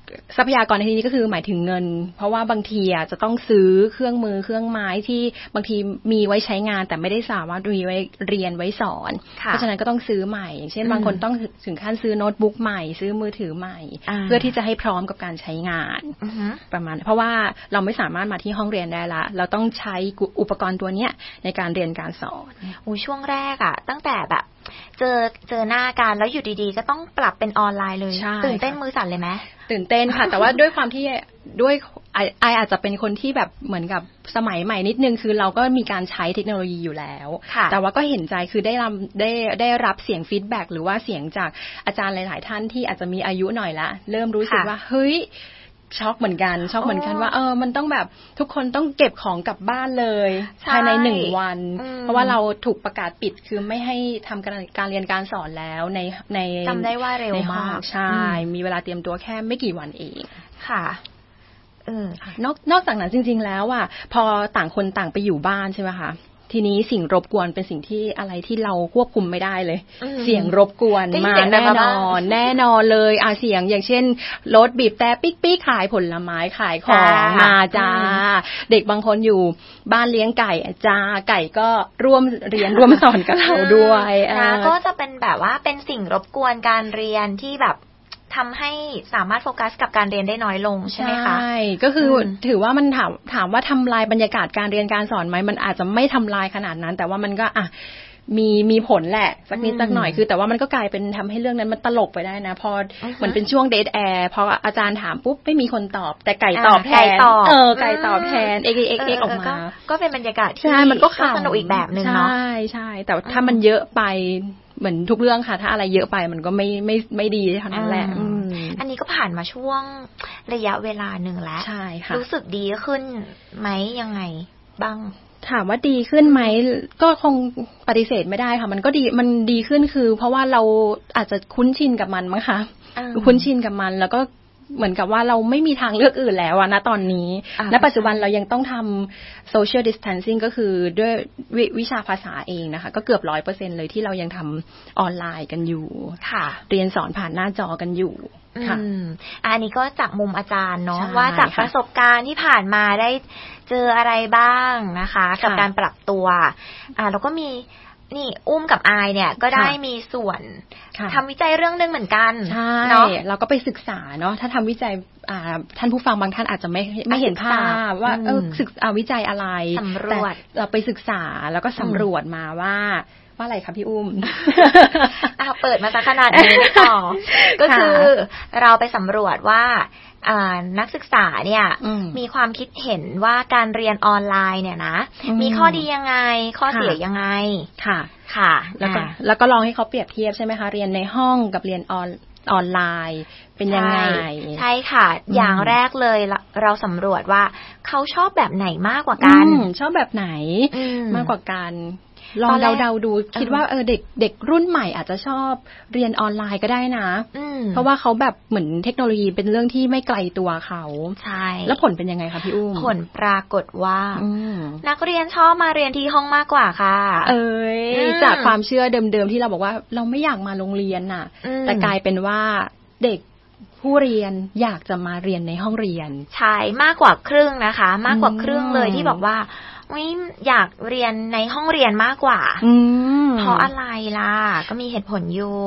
ทรัพยากรในที่นี้ก็คือหมายถึงเงินเพราะว่าบางทีจะต้องซื้อเครื่องมือเครื่องไม้ที่บางทีมีไว้ใช้งานแต่ไม่ได้สามารถมีไว้เรียนไว้สอนเพราะฉะนั้นก็ต้องซื้อใหม่อย่างเช่นบางคนต้องถึงขั้นซื้อโน้ตบุ๊กใหม่ซื้อมือถือใหม่เพื่อที่จะให้พร้อมกับการใช้งานประมาณเพราะว่าเราไม่สามารถมาที่ห้องเรียนได้ละเราต้องใช้อุปกรณ์ตัวเนี้ยในการเรียนการสอนช่วงแรกตั้งแต่แบบเจอหน้ากันแล้วอยู่ดีๆก็ต้องปรับเป็นออนไลน์เลยตื่นเต้นมือสั่นเลยไหมตื่นเต้นค่ะ แต่ว่าด้วยความที่ด้วยไออาจจะเป็นคนที่แบบเหมือนกับสมัยใหม่นิดนึงคือเราก็มีการใช้เทคโนโลยีอยู่แล้วแต่ว่าก็เห็นใจคือได้รับเสียงฟีดแบ็กหรือว่าเสียงจากอาจารย์หลายๆท่านที่อาจจะมีอายุหน่อยละเริ่มรู้สึกว่าเฮ้ยช็อกเหมือนกันว่ามันต้องแบบทุกคนต้องเก็บของกลับบ้านเลยภายใน1 วันเพราะว่าเราถูกประกาศปิดคือไม่ให้ทำการเรียนการสอนแล้วในจำได้ว่าเร็วมากใช่มีเวลาเตรียมตัวแค่ไม่กี่วันเองค่ะนอกจากนั้นจริงๆแล้วพอต่างคนต่างไปอยู่บ้านใช่ไหมคะทีนี้สิ่งรบกวนเป็นสิ่งที่อะไรที่เราควบคุมไม่ได้เลยเสียงรบกวนมาแน่นอนเลยเสียงอย่างเช่นรถบีบแต่ปิ๊กปิ๊กขายผลไม้ขายของมาจ้าเด็กบางคนอยู่บ้านเลี้ยงไก่จ้าไก่ก็ร่วมเรียนร่วมสอนกับเราด้วยก็จะเป็นแบบว่าเป็นสิ่งรบกวนการเรียนที่แบบทำให้สามารถโฟกัสกับการเรียนได้น้อยลงใช่ไหมคะใช่ก็คือถือว่ามันถามว่าทำลายบรรยากาศการเรียนการสอนไหมมันอาจจะไม่ทำลายขนาดนั้นแต่ว่ามันก็มีผลแหละสักนิดสักหน่อยคือแต่ว่ามันก็กลายเป็นทำให้เรื่องนั้นมันตลกไปได้นะพอเหมือนเป็นช่วงเดทแอร์พออาจารย์ถามปุ๊บไม่มีคนตอบแต่ไก่ตอบแทนไก่ตอบแทนเอ็กออกมาก็เป็นบรรยากาศที่มันก็สนุกอีกแบบนึงเนาะใช่แต่ถ้ามันเยอะไปเหมือนทุกเรื่องค่ะถ้าอะไรเยอะไปมันก็ไม่ดีเท่านั้นแหละอันนี้ก็ผ่านมาช่วงระยะเวลาหนึ่งแล้วใช่ค่ะรู้สึกดีขึ้นไหมยังไงบ้างถามว่าดีขึ้นไหมก็คงปฏิเสธไม่ได้ค่ะมันก็ดีมันดีขึ้นคือเพราะว่าเราอาจจะคุ้นชินกับมันมั้งคะคุ้นชินกับมันแล้วก็เหมือนกับว่าเราไม่มีทางเลือกอื่นแล้วนะตอนนี้ณปัจจุบันเรายังต้องทำ social distancing ก็คือด้วยวิชาภาษาเองนะคะก็เกือบ 100% เลยที่เรายังทำออนไลน์กันอยู่เรียนสอนผ่านหน้าจอกันอยู่ค่ะอันนี้ก็จากมุมอาจารย์เนาะว่าจากประสบการณ์ที่ผ่านมาได้เจออะไรบ้างนะคะกับการปรับตัวแล้วก็มีนี่อุ้มกับอายเนี่ยก็ได้มีส่วนทำวิจัยเรื่องนึงเหมือนกันเนาะเราก็ไปศึกษาเนาะถ้าทำวิจัยท่านผู้ฟังบางท่านอาจจะไม่เห็นภาพว่าศึกวิจัยอะไรแต่เราไปศึกษาแล้วก็สำรวจมาว่าอะไรคะพี่อุ้มเปิดมาซะขนาดนี้ต่อก็คือเราไปสำรวจว่านักศึกษาเนี่ยมีความคิดเห็นว่าการเรียนออนไลน์เนี่ยนะมีข้อดียังไงข้อเสียยังไงค่ะแล้วก็ลองให้เขาเปรียบเทียบใช่ไหมคะเรียนในห้องกับเรียนออนไลน์เป็นยังไงใช่ค่ะอย่างแรกเลยเราสำรวจว่าเขาชอบแบบไหนมากกว่ากันชอบแบบไหนมากกว่ากันลองเดาดูคิดว่าเด็กรุ่นใหม่อาจจะชอบเรียนออนไลน์ก็ได้นะเพราะว่าเขาแบบเหมือนเทคโนโลยีเป็นเรื่องที่ไม่ไกลตัวเขาใช่แล้วผลเป็นยังไงคะพี่อุ้มผลปรากฏว่านักเรียนชอบมาเรียนที่ห้องมากกว่าค่ะจากความเชื่อเดิมๆที่เราบอกว่าเราไม่อยากมาโรงเรียนน่ะแต่กลายเป็นว่าเด็กผู้เรียนอยากจะมาเรียนในห้องเรียนใช่มากกว่าครึ่งนะคะมากกว่าครึ่งเลยที่บอกว่าอยากเรียนในห้องเรียนมากกว่าเพราะอะไรล่ะก็มีเหตุผลอยู่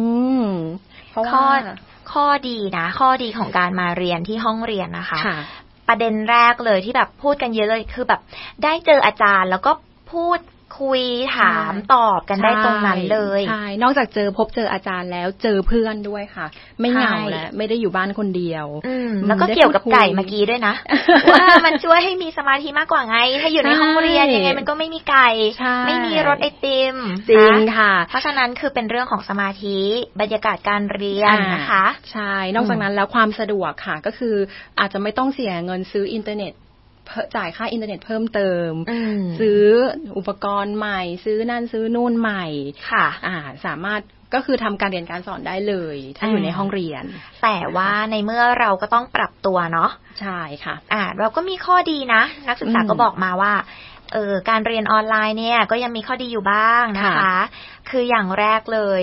ข้อดีนะข้อดีของการมาเรียนที่ห้องเรียนนะคะประเด็นแรกเลยที่แบบพูดกันเยอะเลยคือแบบได้เจออาจารย์แล้วก็พูดคุยถามตอบกันได้ตรงนั้นเลยใช่นอกจากเจออาจารย์แล้วเจอเพื่อนด้วยค่ะไม่เหงาแล้วไม่ได้อยู่บ้านคนเดียวแล้วก็เกี่ยวกับไก่เมื่อกี้ด้วยนะว่ามันช่วยให้มีสมาธิมากกว่าไงถ้าอยู่ในห้องเรียนยังไงมันก็ไม่มีไก่ไม่มีรถไอติมจริงค่ะเพราะฉะนั้นคือเป็นเรื่องของสมาธิบรรยากาศการเรียนนะคะใช่นอกจากนั้นแล้วความสะดวกค่ะก็คืออาจจะไม่ต้องเสียเงินซื้ออินเทอร์เน็ตจ่ายค่าอินเทอร์เน็ตเพิ่มเติมซื้ออุปกรณ์ใหม่ซื้อนั่นซื้อนู่นใหม่ค่ะสามารถก็คือทำการเรียนการสอนได้เลยถ้าอยู่ในห้องเรียนแต่ว่าในเมื่อเราก็ต้องปรับตัวเนาะใช่ค่ะเราก็มีข้อดีนะนักศึกษาก็บอกมาว่าการเรียนออนไลน์เนี่ยก็ยังมีข้อดีอยู่บ้างนะคะคืออย่างแรกเลย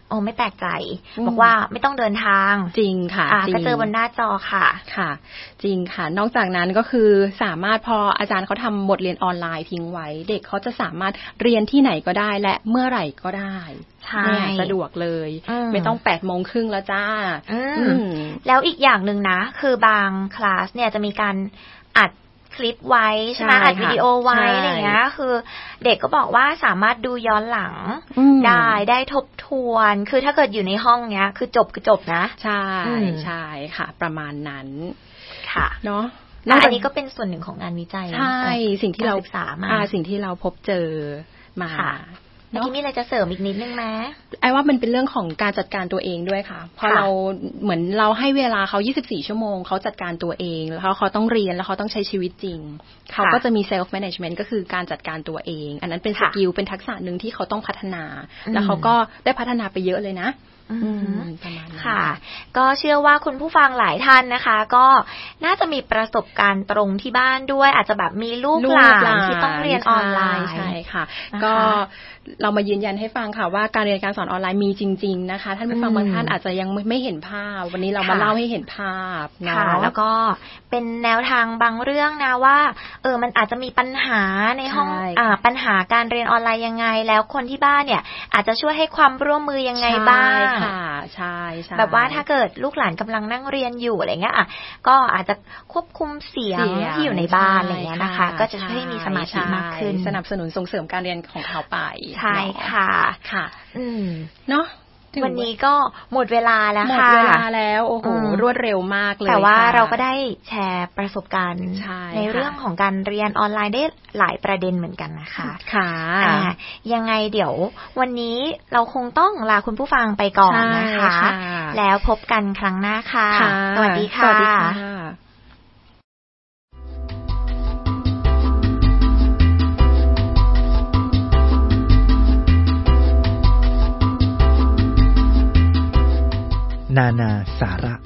ไม่แปลกใจบอกว่าไม่ต้องเดินทางจริงค่ะก็เจอบนหน้าจอค่ะค่ะจริงค่ะนอกจากนั้นก็คือสามารถพออาจารย์เขาทำบทเรียนออนไลน์ทิ้งไว้เด็กเขาจะสามารถเรียนที่ไหนก็ได้และเมื่อไหร่ก็ได้เนี่ยสะดวกเลยไม่ต้อง8:30แล้วจ้าแล้วอีกอย่างนึงนะคือบางคลาสเนี่ยจะมีการอัดคลิปไว้ใช่ไหมอัดวิดีโอไว้อะไรเงี้ยคือเด็กก็บอกว่าสามารถดูย้อนหลังได้ทบทวนคือถ้าเกิดอยู่ในห้องเนี้ยคือจบนะใช่ใช่ค่ะประมาณนั้นค่ะเนาะอันนี้ก็เป็นส่วนหนึ่งของงานวิจัยใช่สิ่งที่เราศึกษามาสิ่งที่เราพบเจอมาเมื่อกี้มีอะไรจะเสริมอีกนิดนึงไหมไอ้ว่ามันเป็นเรื่องของการจัดการตัวเองด้วยค่ะพอเราเหมือนเราให้เวลาเขา24ชั่วโมงเขาจัดการตัวเองแล้วเขาต้องเรียนแล้วเขาต้องใช้ชีวิตจริงเขาก็จะมี self management ก็คือการจัดการตัวเองอันนั้นเป็นสกิลเป็นทักษะนึงที่เขาต้องพัฒนาแล้วเขาก็ได้พัฒนาไปเยอะเลยนะค่ะก็เชื่อว่าคุณผู้ฟังหลายท่านนะคะก็น่าจะมีประสบการณ์ตรงที่บ้านด้วยอาจจะแบบมีลูกหลานที่ต้องเรียนออนไลน์ใช่ค่ะก็เรามายืนยันให้ฟังค่ะว่าการเรียนการสอนออนไลน์มีจริงๆนะคะท่านผู้ฟังบางท่านอาจจะยังไม่เห็นภาพวันนี้เรามาเล่าให้เห็นภาพเนาะแล้วก็เป็นแนวทางบางเรื่องนะว่ามันอาจจะมีปัญหาในห้องปัญหาการเรียนออนไลน์ยังไงแล้วคนที่บ้านเนี่ยอาจจะช่วยให้ความร่วมมือยังไงบ้างค่ะใช่แบบว่าถ้าเกิดลูกหลานกำลังนั่งเรียนอยู่อะไรเงี้ยก็อาจจะควบคุมเสียงที่อยู่ในบ้านอะไรเงี้ยนะคะก็จะให้มีสมาธิมากขึ้นสนับสนุนส่งเสริมการเรียนของเขาไปใช่ค่ะเนาะวันนี้ก็หมดเวลาแล้วค่ะหมดเวลาแล้วโอ้โหรวดเร็วมากเลยแต่ว่าเราก็ได้แชร์ประสบการณ์ในเรื่องของการเรียนออนไลน์ได้หลายประเด็นเหมือนกันนะคะค่ะยังไงเดี๋ยววันนี้เราคงต้องลาคุณผู้ฟังไปก่อนนะคะแล้วพบกันครั้งหน้าค่ะสวัสดีค่ะนานาสาระ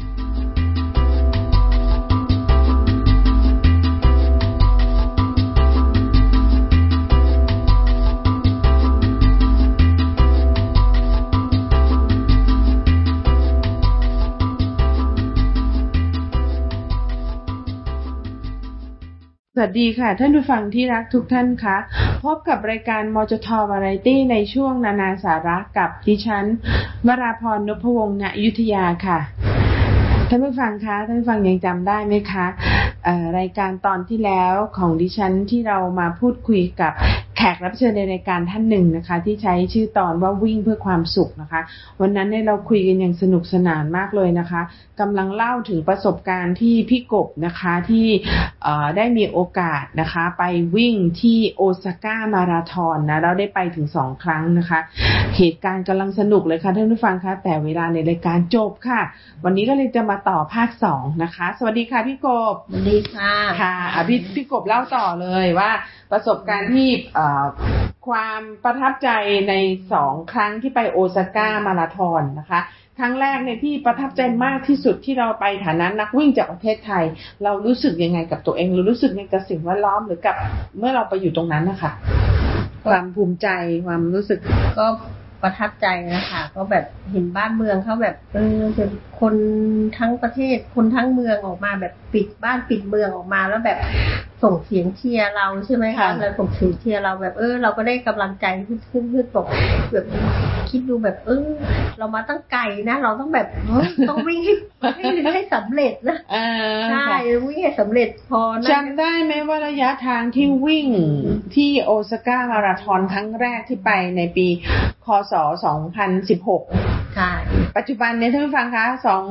สวัสดีค่ะท่านผู้ฟังที่รักทุกท่านคะพบกับรายการมจท.วาไรตี้ในช่วงนานาสาระกับดิฉันวราพร นพวงศ์ ณ อยุธยาค่ะท่านผู้ฟังคะท่านผู้ฟังยังจำได้ไหมคะรายการตอนที่แล้วของดิฉันที่เรามาพูดคุยกับแขกรับเชิญในรายการท่านหนึ่งนะคะที่ใช้ชื่อตอนว่าวิ่งเพื่อความสุขนะคะวันนั้นเนี่ยเราคุยกันอย่างสนุกสนานมากเลยนะคะกำลังเล่าถึงประสบการณ์ที่พี่กบนะคะที่ได้มีโอกาสนะคะไปวิ่งที่โอซาก้ามาราธอนนะเราได้ไปถึง2ครั้งนะคะเหตุการณ์กำลังสนุกเลยค่ะท่านผู้ฟังคะแต่เวลาในรายการจบค่ะวันนี้ก็เลยจะมาต่อภาค2นะคะสวัสดีค่ะพี่กบสวัสดีค่ะค่ะพี่กบเล่าต่อเลยว่าประสบการณ์ที่ความประทับใจใน2ครั้งที่ไปโอซาก้ามาราธอนนะคะครั้งแรกในที่ประทับใจมากที่สุดที่เราไปฐานะนักวิ่งจากประเทศไทยเรารู้สึกยังไงกับตัวเองเรารู้สึกยังไงกับสิ่งแวดล้อมหรือกับเมื่อเราไปอยู่ตรงนั้นนะคะความภูมิใจความรู้สึกก็ประทับใจนะคะก็แบบเห็นบ้านเมืองเขาแบบเป็นคนทั้งประเทศคนทั้งเมืองออกมาแบบปิดบ้านปิดเมืองออกมาแล้วแบบส่งเสียงเชียร์เราใช่ไหมคะแล้วส่งเสียงเชียร์เราแบบเราก็ได้กำลังใจขึ้นตกแบบคิดดูแบบเรามาตั้งไกลนะเราต้องแบบต้องวิ่งให้สำเร็จนะใช่วิ่งให้สำเร็จพอจำได้ไหมว่าระยะทางที่วิ่งที่โอซาก้ามาราธอนครั้งแรกที่ไปในปีคศ2016 ค่ะปัจจุบันเนี่ยท่านผู้ฟังคะ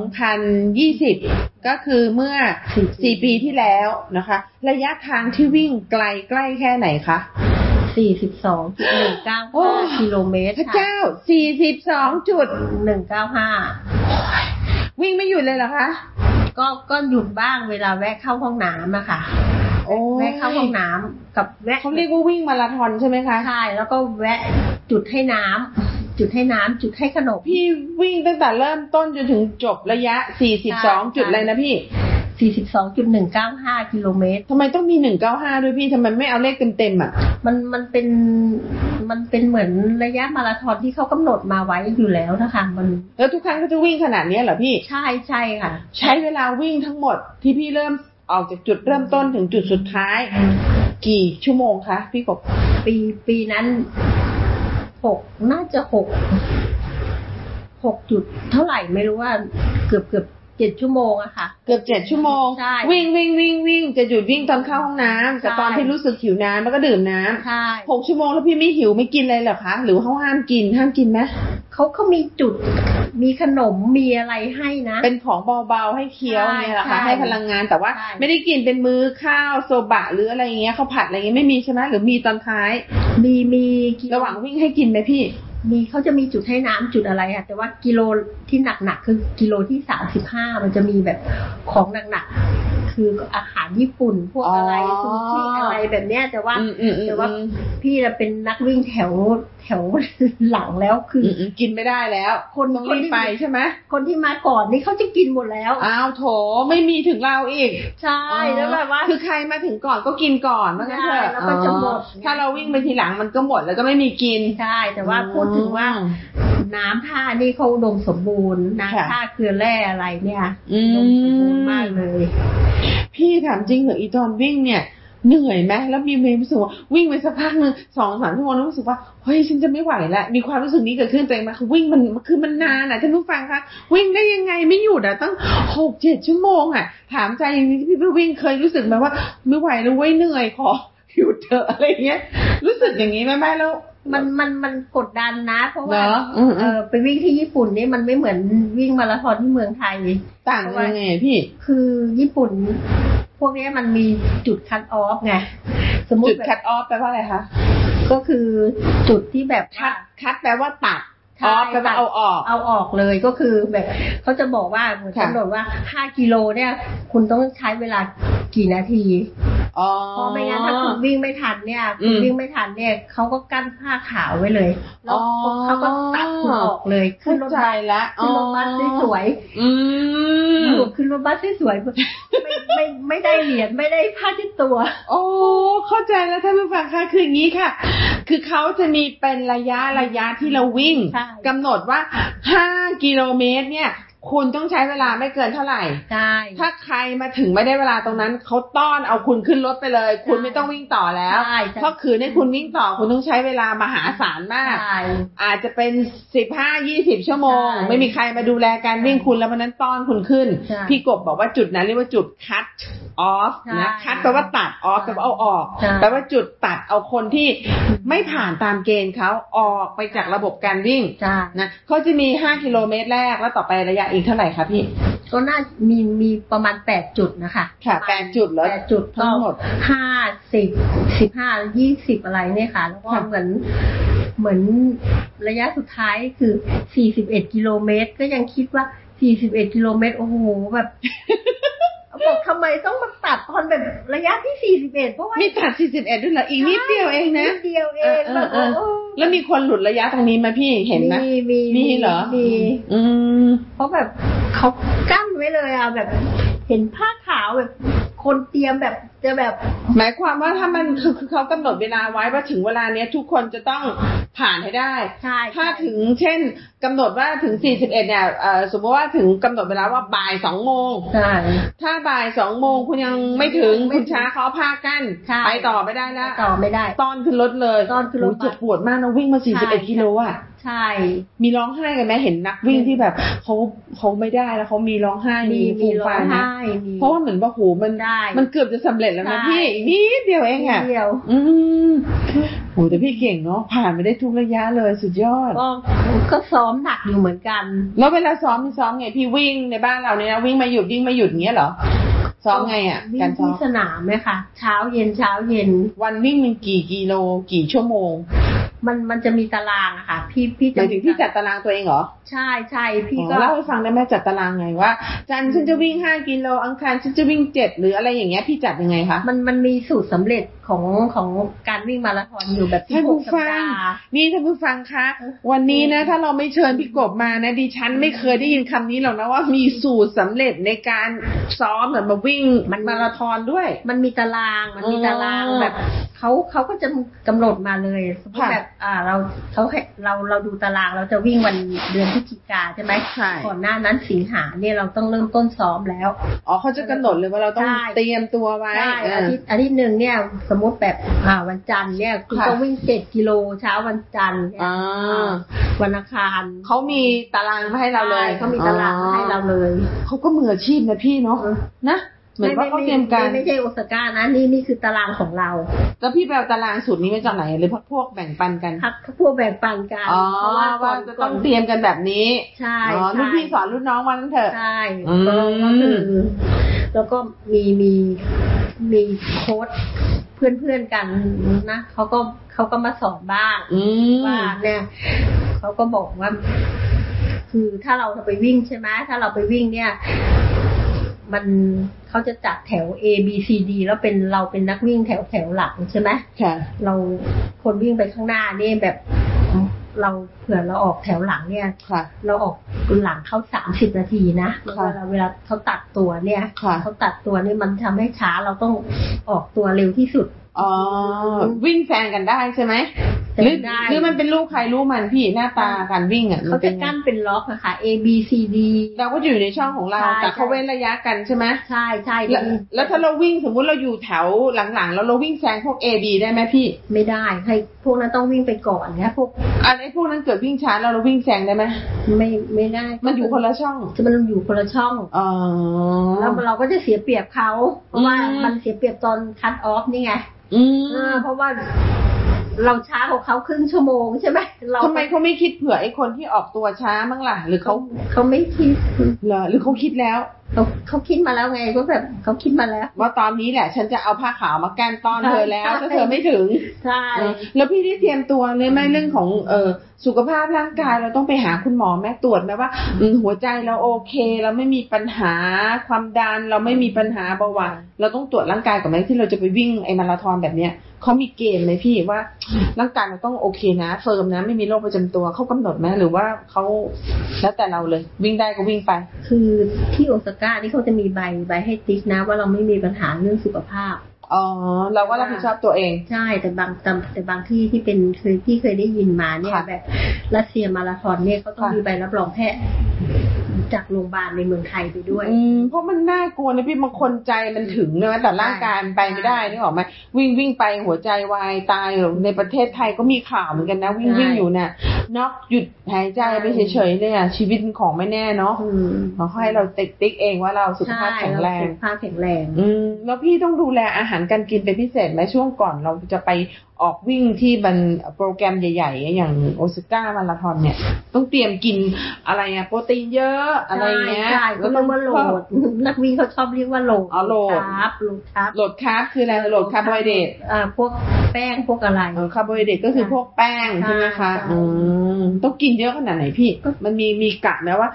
2020ก็คือเมื่อ4ปีที่แล้วนะคะระยะทางที่วิ่งไกลใกล้แค่ไหนคะ 42.195 กิโลเมตรพระเจ้า 42.195 วิ่งไม่หยุดเลยเหรอคะก็หยุดบ้างเวลาแวะเข้าห้องน้ำอะค่ะแวะเข้าห้องน้ำกับแวะเขาเรียกว่าวิ่งมาราธอนใช่ไหมคะใช่แล้วก็แวะจุดให้น้ำจุดให้ขนมพี่วิ่งตั้งแต่เริ่มต้นจนถึงจบระยะ42จุดอะไรนะพี่ 42.195 กิโลเมตรทำไมต้องมี195ด้วยพี่ทำไมไม่เอาเลขเต็มๆอ่ะมันเป็นมันเป็นเหมือนระยะมาราธอนที่เขากำหนดมาไว้อยู่แล้วนะคะมันแล้วทุกครั้งเขาจะวิ่งขนาดนี้เหรอพี่ใช่ค่ะใช้เวลาวิ่งทั้งหมดที่พี่เริ่มออกจากจุดเริ่มต้นถึงจุดสุดท้ายกี่ชั่วโมงคะพี่กบปีนั้นน่าจะ6จุดเท่าไหร่ไม่รู้ว่าเกือบ7 ชั่วโมงอะค่ะเกือบ7 ชั่วโมงวิ่งจะหยุดวิ่งตอนเข้าห้องน้ำแต่ตอนที่รู้สึกหิวน้ำแล้วก็ดื่มน้ำใช่ 6 ชั่วโมงแล้วพี่ไม่หิวไม่กินเลยเหรอคะหรือเขาห้ามกินไหมเขามีจุดมีขนมมีอะไรให้นะเป็นของเบาๆให้เคี้ยวเนี่ยแหละค่ะให้พลังงานแต่ว่าไม่ได้กินเป็นมื้อข้าวโซบะหรืออะไรอย่างเงี้ยข้าวผัดอะไรอย่างเงี้ยไม่มีใช่ไหมหรือมีตอนท้ายมีระหว่างวิ่งให้กินไหมพี่มีเขาจะมีจุดให้น้ำจุดอะไรค่ะแต่ว่ากิโลที่หนักๆคือกิโลที่35มันจะมีแบบของหนักๆคืออาหารญี่ปุ่นพวกอะไรซูชิอะไรแบบเนี้ยแต่ว่าพี่จะเป็นนักวิ่งแถวหลังแล้วคือกินไม่ได้แล้วคนที่ไปใช่ไหมคนที่มาก่อนนี่เขาจะกินหมดแล้วอ้าวโถไม่มีถึงเราอีกใช่แล้วแบบว่าคือใครมาถึงก่อนก็กินก่อนว่างั้นเถอะแล้วก็จะหมดถ้าเราวิ่งไปทีหลังมันก็หมดแล้วก็ไม่มีกินใช่แต่ว่าพูดถึงว่าน้ำท่านี่เขาอุดมสมบูรณ์น้ำท่าเกลือแร่อะไรเนี่ยอุดมสมบูรณ์มากเลยพี่ถามจริงเหรออีตอนวิ่งเนี่ยเหนื่อยไหมแล้วมีรู้สึกว่าวิ่งไปสักพักนึง 2-3 ชั่วโมงแล้วรู้สึกว่าเฮ้ยฉันจะไม่ไหวแล้วมีความรู้สึกนี้เกิดขึ้นตัวเองมาคือวิ่งมันนานอ่ะท่านผู้ฟังคะวิ่งได้ยังไงไม่หยุดอ่ะตั้ง 6-7 ชั่วโมงอ่ะถามใจพี่วิ่งเคยรู้สึกไหมว่าไม่ไหวแล้วเว้ยเหนื่อยขอหยุดเถอะอะไรเงี้ยรู้สึกอย่างนี้ไหมแล้วมันกดดันนะเพราะว่าไปวิ่งที่ญี่ปุ่นนี่มันไม่เหมือนวิ่งมาราธอนที่เมืองไทยต่างกันยังไงพี่คือญี่ปุ่นพวกนี้มันมีจุดคัทออฟไงสมมุติจุดคัทออฟแปลว่าอะไรคะก็คือจุดที่แบบคัทแปลว่าตัดออฟแปลว่าเอาออกเลยก็คือแบบเขาจะบอกว่าเหมือนกำหนดว่า5 กิโลเนี่ยคุณต้องใช้เวลากี่นาทีเพราะไม่งั้นถ้าคุณวิ่งไม่ทันเนี่ยเขาก็กั้นผ้าขาวไว้เลยแล้วเขาก็ตัดคุณออกเลยขึ้นรถบัสสวยขึ้นรถบัสสวยไม่ได้เหรียญไม่ได้ผ้าที่ตัวโอ้เข้าใจแล้วท่านผู้ฟังค่ะคืออย่างนี้ค่ะคือเขาจะมีเป็นระยะที่เราวิ่งกำหนดว่า5 กิโลเมตรเนี่ยคุณต้องใช้เวลาไม่เกินเท่าไหร่ใช่ถ้าใครมาถึงไม่ได้เวลาตรงนั้นเขาต้อนเอาคุณขึ้นรถไปเลยคุณไม่ต้องวิ่งต่อแล้วเพราะคืนให้คุณวิ่งต่อคุณต้องใช้เวลามหาศาลมากอาจจะเป็น 15-20 ชั่วโมงไม่มีใครมาดูแลการวิ่งคุณแล้ววันนั้นต้อนคุณขึ้นพี่กบบอกว่าจุดนั้นเรียกว่าจุดคัทออฟนะคัทแปลว่าตัดออฟแปลว่าเอาออกแปลว่าจุดตัดเอาคนที่ไม่ผ่านตามเกณฑ์เขาออกไปจากระบบการวิ่งนะเขาจะมี5 กิโลเมตรแรกแล้วต่อไประยะอีกเท่าไหร่คะพี่ก็น่ามีประมาณ8 จุดนะคะค่ะ8 จุดแล้ว 8 จุดทั้งหมด50 15 20อะไรเนี่ยค่ะแล้วก็เหมือนระยะสุดท้ายคือ41 กิโลเมตรก็ยังคิดว่า41 กิโลเมตรโอ้โหแบบบอกทำไมต้องมาตัดตอนแบบระยะที่41เพราะว่ามีตัด41ด้วยเหรออีกนิดเดียวเองนะนิดเดียวเองแล้วมีคนหลุดระยะตรงนี้มั้ยพี่เห็นมั้ยมีเหรอมีเพราะแบบเขากั้นไว้เลยอ่ะแบบเห็นผ้าขาวแบบคนเตรียมแบบจะแบบหมายความว่าถ้ามันคือเขากำหนดเวลาไว้ว่าถึงเวลาเนี้ยทุกคนจะต้องผ่านให้ได้ถ้าถึงเช่นกำหนดว่าถึง41เนี่ยสมมติว่าถึงกำหนดเวลาว่าบ่าย 2 โมงถ้าบ่าย 2 โมงคุณยังไม่ถึงคุณช้าเขาผ้ากั้นไปต่อไม่ได้แล้วต่อไม่ได้ต้อนขึ้นรถเลยต้อนขึ้นรถเจ็บปวดมากนะวิ่งมา41 กิโลอ่ะใช่มีร้องไห้กันไหมเห็นนักวิ่งที่แบบเขาไม่ได้แล้วเขามีร้องไห้มีร้องไห้เพราะว่าเหมือนว่าโหมันเกือบจะสำเร็จแล้วนะพี่นิดเดียวเองอ่ะโหแต่พี่เก่งเนาะผ่านไปได้ทุกระยะเลยสุดยอดก็ซ้อมหนักอยู่เหมือนกันแล้วเวลาซ้อมไงพี่วิ่งในบ้านเราเนี่ยนะวิ่งมาหยุดเงี้ยเหรอซ้อมไงอ่ะการซ้อมสนามไหมคะเช้าเย็นวันวิ่งมันกี่กิโลกี่ชั่วโมงมันจะมีตารางอะค่ะพี่จะหมายถึงพี่จัดตารางตัวเองเหรอใช่พี่ก็เล่าให้ฟังได้ไหมจัดตารางไงว่าจันทร์ฉันจะวิ่ง5 กิโลอังคารฉันจะวิ่ง7หรืออะไรอย่างเงี้ยพี่จัดยังไงคะมันมีสูตรสำเร็จของการวิ่งมาราธอนอยู่แบบที่6 สัปดาห์นี่ท่านผู้ฟังคะวันนี้นะถ้าเราไม่เชิญพี่กบมานะดิฉันไม่เคยได้ยินคำนี้หรอกนะว่ามีสูตรสำเร็จในการซ้อมเหมือนมาวิ่งมาราธอนด้วยมันมีตารางแบบเขาก็จะกำหนดมาเลยแบบเราดูตารางเราจะวิ่งวันเดือนพฤศจิกาใช่ไหมก่อนหน้านั้นสิงหาเนี่ยเราต้องเริ่มต้นซ้อมแล้วเขาจะกำหนดเลยว่าเราต้องเตรียมตัวไว้อาทิตย์นึงเนี่ยสมมติแบบวันจันทร์เนี่ยคุณต้องวิ่ง7 กิโลเช้าวันจันทร์วันอังคารเขามีตารางมาให้เราเลยเขามีตารางมาให้เราเลยเขาก็มืออาชีพนะพี่เนาะนะเหมือนว่าเขาเตรียมการไม่ใช่โอซาก้านะนี่คือตารางของเราแล้วพี่ไปเอาตารางสูตรนี้มาจากไหนหรือพวกแบ่งปันกันพวกแบ่งปันกันเพราะว่าจะต้องเตรียมกันแบบนี้ใช่รุ่นพี่สอนรุ่นน้องวันนั้นเถอะใช่ก็คือแล้วก็มีโค้ชเพื่อนกันนะเขาก็มาสอนบ้างว่าเนี่ยเขาก็บอกว่าคือถ้าเราจะไปวิ่งใช่ไหมถ้าเราไปวิ่งเนี่ยมันเขาจะจัดแถว A B C D แล้วเราเป็นนักวิ่งแถวหลังใช่ไหมค่ะเราคนวิ่งไปข้างหน้านี่แบบเราเผื่อเราออกแถวหลังเนี่ยเราออกหลังเขา30 นาทีนะเวลาเขาตัดตัวเนี่ยเขาตัดตัวนี่มันทำให้ช้าเราต้องออกตัวเร็วที่สุดวิ่งแซงกันได้ใช่ไหมหรือมันเป็นลูกใครรู้มันพี่หน้าตาการวิ่งเขาจะกั้นเป็นล็อกอะค่ะ A B C D เราก็อยู่ในช่องของเราแต่เขาเว้นระยะกันใช่ไหมใช่ใช่แล้วถ้าเราวิ่งสมมุติเราอยู่แถวหลังๆแล้วเราวิ่งแซงพวก A B ได้ไหมพี่ไม่ได้ให้พวกนั้นต้องวิ่งไปก่อนเนี่ยพวกพวกนั้นเกิดวิ่งช้าเราวิ่งแซงได้ไหมไม่ได้มันอยู่คนละช่องมันอยู่คนละช่องแล้วเราก็จะเสียเปรียบเขาเพราะว่ามันเสียเปรียบตอนคัทออฟนี่ไงเพราะว่าเราช้ากว่าเขาครึ่งชั่วโมงใช่ไหมทำไมเขาไม่คิดเผื่อไอ้คนที่ออกตัวช้าบ้างล่ะหรือเขาไม่คิดหรือเขาคิดแล้วเขาคิดมาแล้วไงก็แบบเขาคิดมาแล้วว่าตอนนี้แหละฉันจะเอาผ้าขาวมากั้นต้อนเธอแล้วถ้าเธอไม่ถึงใช่แล้วพี่ได้เตรียมตัวเลยไหมเรื่องของสุขภาพร่างกายเราต้องไปหาคุณหมอแม่ตรวจไหมว่าหัวใจเราโอเคเราไม่มีปัญหาความดันเราไม่มีปัญหาเบาหวานเราต้องตรวจร่างกายก่อนไหมที่เราจะไปวิ่งไอ้มาราธอนแบบเนี้ยเขามีเกณฑ์ไหมพี่ว่าร่างกายเราต้องโอเคนะเฟิร์มนะไม่มีโรคประจำตัวเขากำหนดไหมหรือว่าเขาแล้วแต่เราเลยวิ่งได้ก็วิ่งไปคือที่โอซาก้านี่เขาจะมีใบให้ติ๊กนะว่าเราไม่มีปัญหาเรื่องสุขภาพเราก็รับผิดชอบตัวเองใช่แต่บางที่ที่เป็นเคยได้ยินมาเนี่ยแบบรัสเซียมาราธอนเนี่ยเขาต้องมีใบรับรองแพทย์จากโรงพยาบาลในเมืองไทยไปด้วยเพราะมันน่ากลัวนะพี่บางคนใจมันถึงนะแต่ร่างกายไปไม่ได้นึกออกไหมวิ่งไปหัวใจวายตายในประเทศไทยก็มีข่าวเหมือนกันนะวิ่งอยู่น่ะน็อกหยุดหายใจไปเฉยๆเลยอ่ะชีวิตของไม่แน่เนาะขอให้เราติ๊กเองว่าเราสุขภาพแข็งแรงแล้วพี่ต้องดูแลอาหารการกินเป็นพิเศษไหมช่วงก่อนเราจะไปออกวิ่งที่มันโปรแกรมใหญ่ๆอย่างโอซาก้ามาราธอนเนี่ยต้องเตรียมกินอะไรอะโปรตีนเยอะอะไรเงี้ยแล้วต้องว่าโหลดนักวิ่งเขาชอบเรียกว่าโหลดโหลดคาร์บคืออะไรโหลดคาร์โบไฮเดรตพวกแป้งพวกอะไรคาร์โบไฮเดรตก็คือพวกแป้งใช่ไหมคะต้องกินเยอะขนาดไหนพี่มันมีกะไหมว่า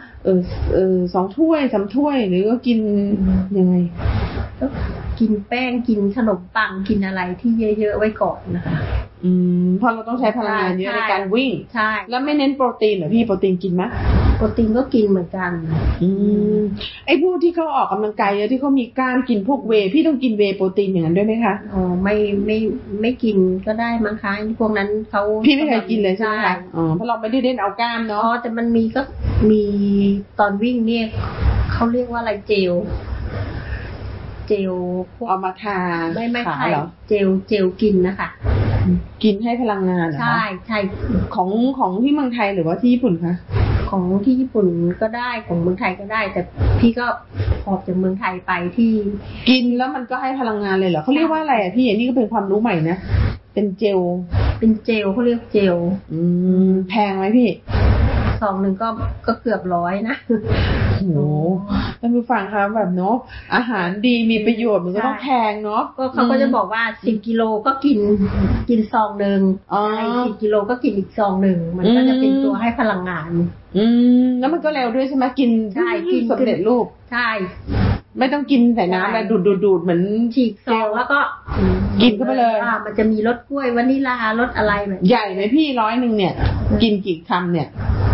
2 ถ้วย 3 ถ้วยหรือว่ากินยังไงกินแป้งกินขนมปังกินอะไรที่เยอะๆไว้ก่อนนะคะเพราะเราต้องใช้พลังงานเยอะในการวิ่งใช่แล้วไม่เน้นโปรตีนเหรอพี่โปรตีนกินไหมโปรตีนก็กินเหมือนกันไอ้ผู้ที่เขาออกกำลังกายเยอะที่เขามีกล้ามกินพวกเวย์พี่ต้องกินเวย์โปรตีนอย่างนั้นด้วยไหมคะไม่กินก็ได้มั้งคะพวกนั้นเขาพี่ไม่เคยกินเลยใช่ไหมคะเพราะเราไม่ได้เล่นเอากล้ามเนาะแต่มันมีตอนวิ่งเนี่ยเขาเรียกว่าอะไรเจลเอามาทาไม่ใช่เจลกินนะคะกินให้พลังงานเหรอคะใช่ของที่เมืองไทยหรือว่าที่ญี่ปุ่นคะของที่ญี่ปุ่นก็ได้ของเมืองไทยก็ได้แต่พี่ก็ออกจากเมืองไทยไปที่กินแล้วมันก็ให้พลังงานเลยเหรอเขาเรียกว่าอะไรอ่ะพี่นี่ก็เป็นความรู้ใหม่นะเป็นเจลเขาเรียกเจลแพงไหมพี่ซองนึงก็เกือบ100นะโอ้โหท่านผู้ฟังคะแบบเนาะอาหารดีมีประโยชน์มันก็ต้องแพงเนาะก็เขาก็จะบอกว่า10 กิโลก็กินซองนึง10 กิโลก็กินอีกซองนึงมันก็จะเป็นตัวให้พลังงานแล้วมันก็เร็วด้วยใช่ไหมกินสำเร็จรูปใช่ไม่ต้องกินใส่น้ำแล้วดูดเหมือนฉีกซองแล้วก็กินเข้าไปเลยมันจะมีรสกล้วยวานิลารสอะไรแบบใหญ่ไหมพี่100เนี่ยกินกี่คำเนี่ย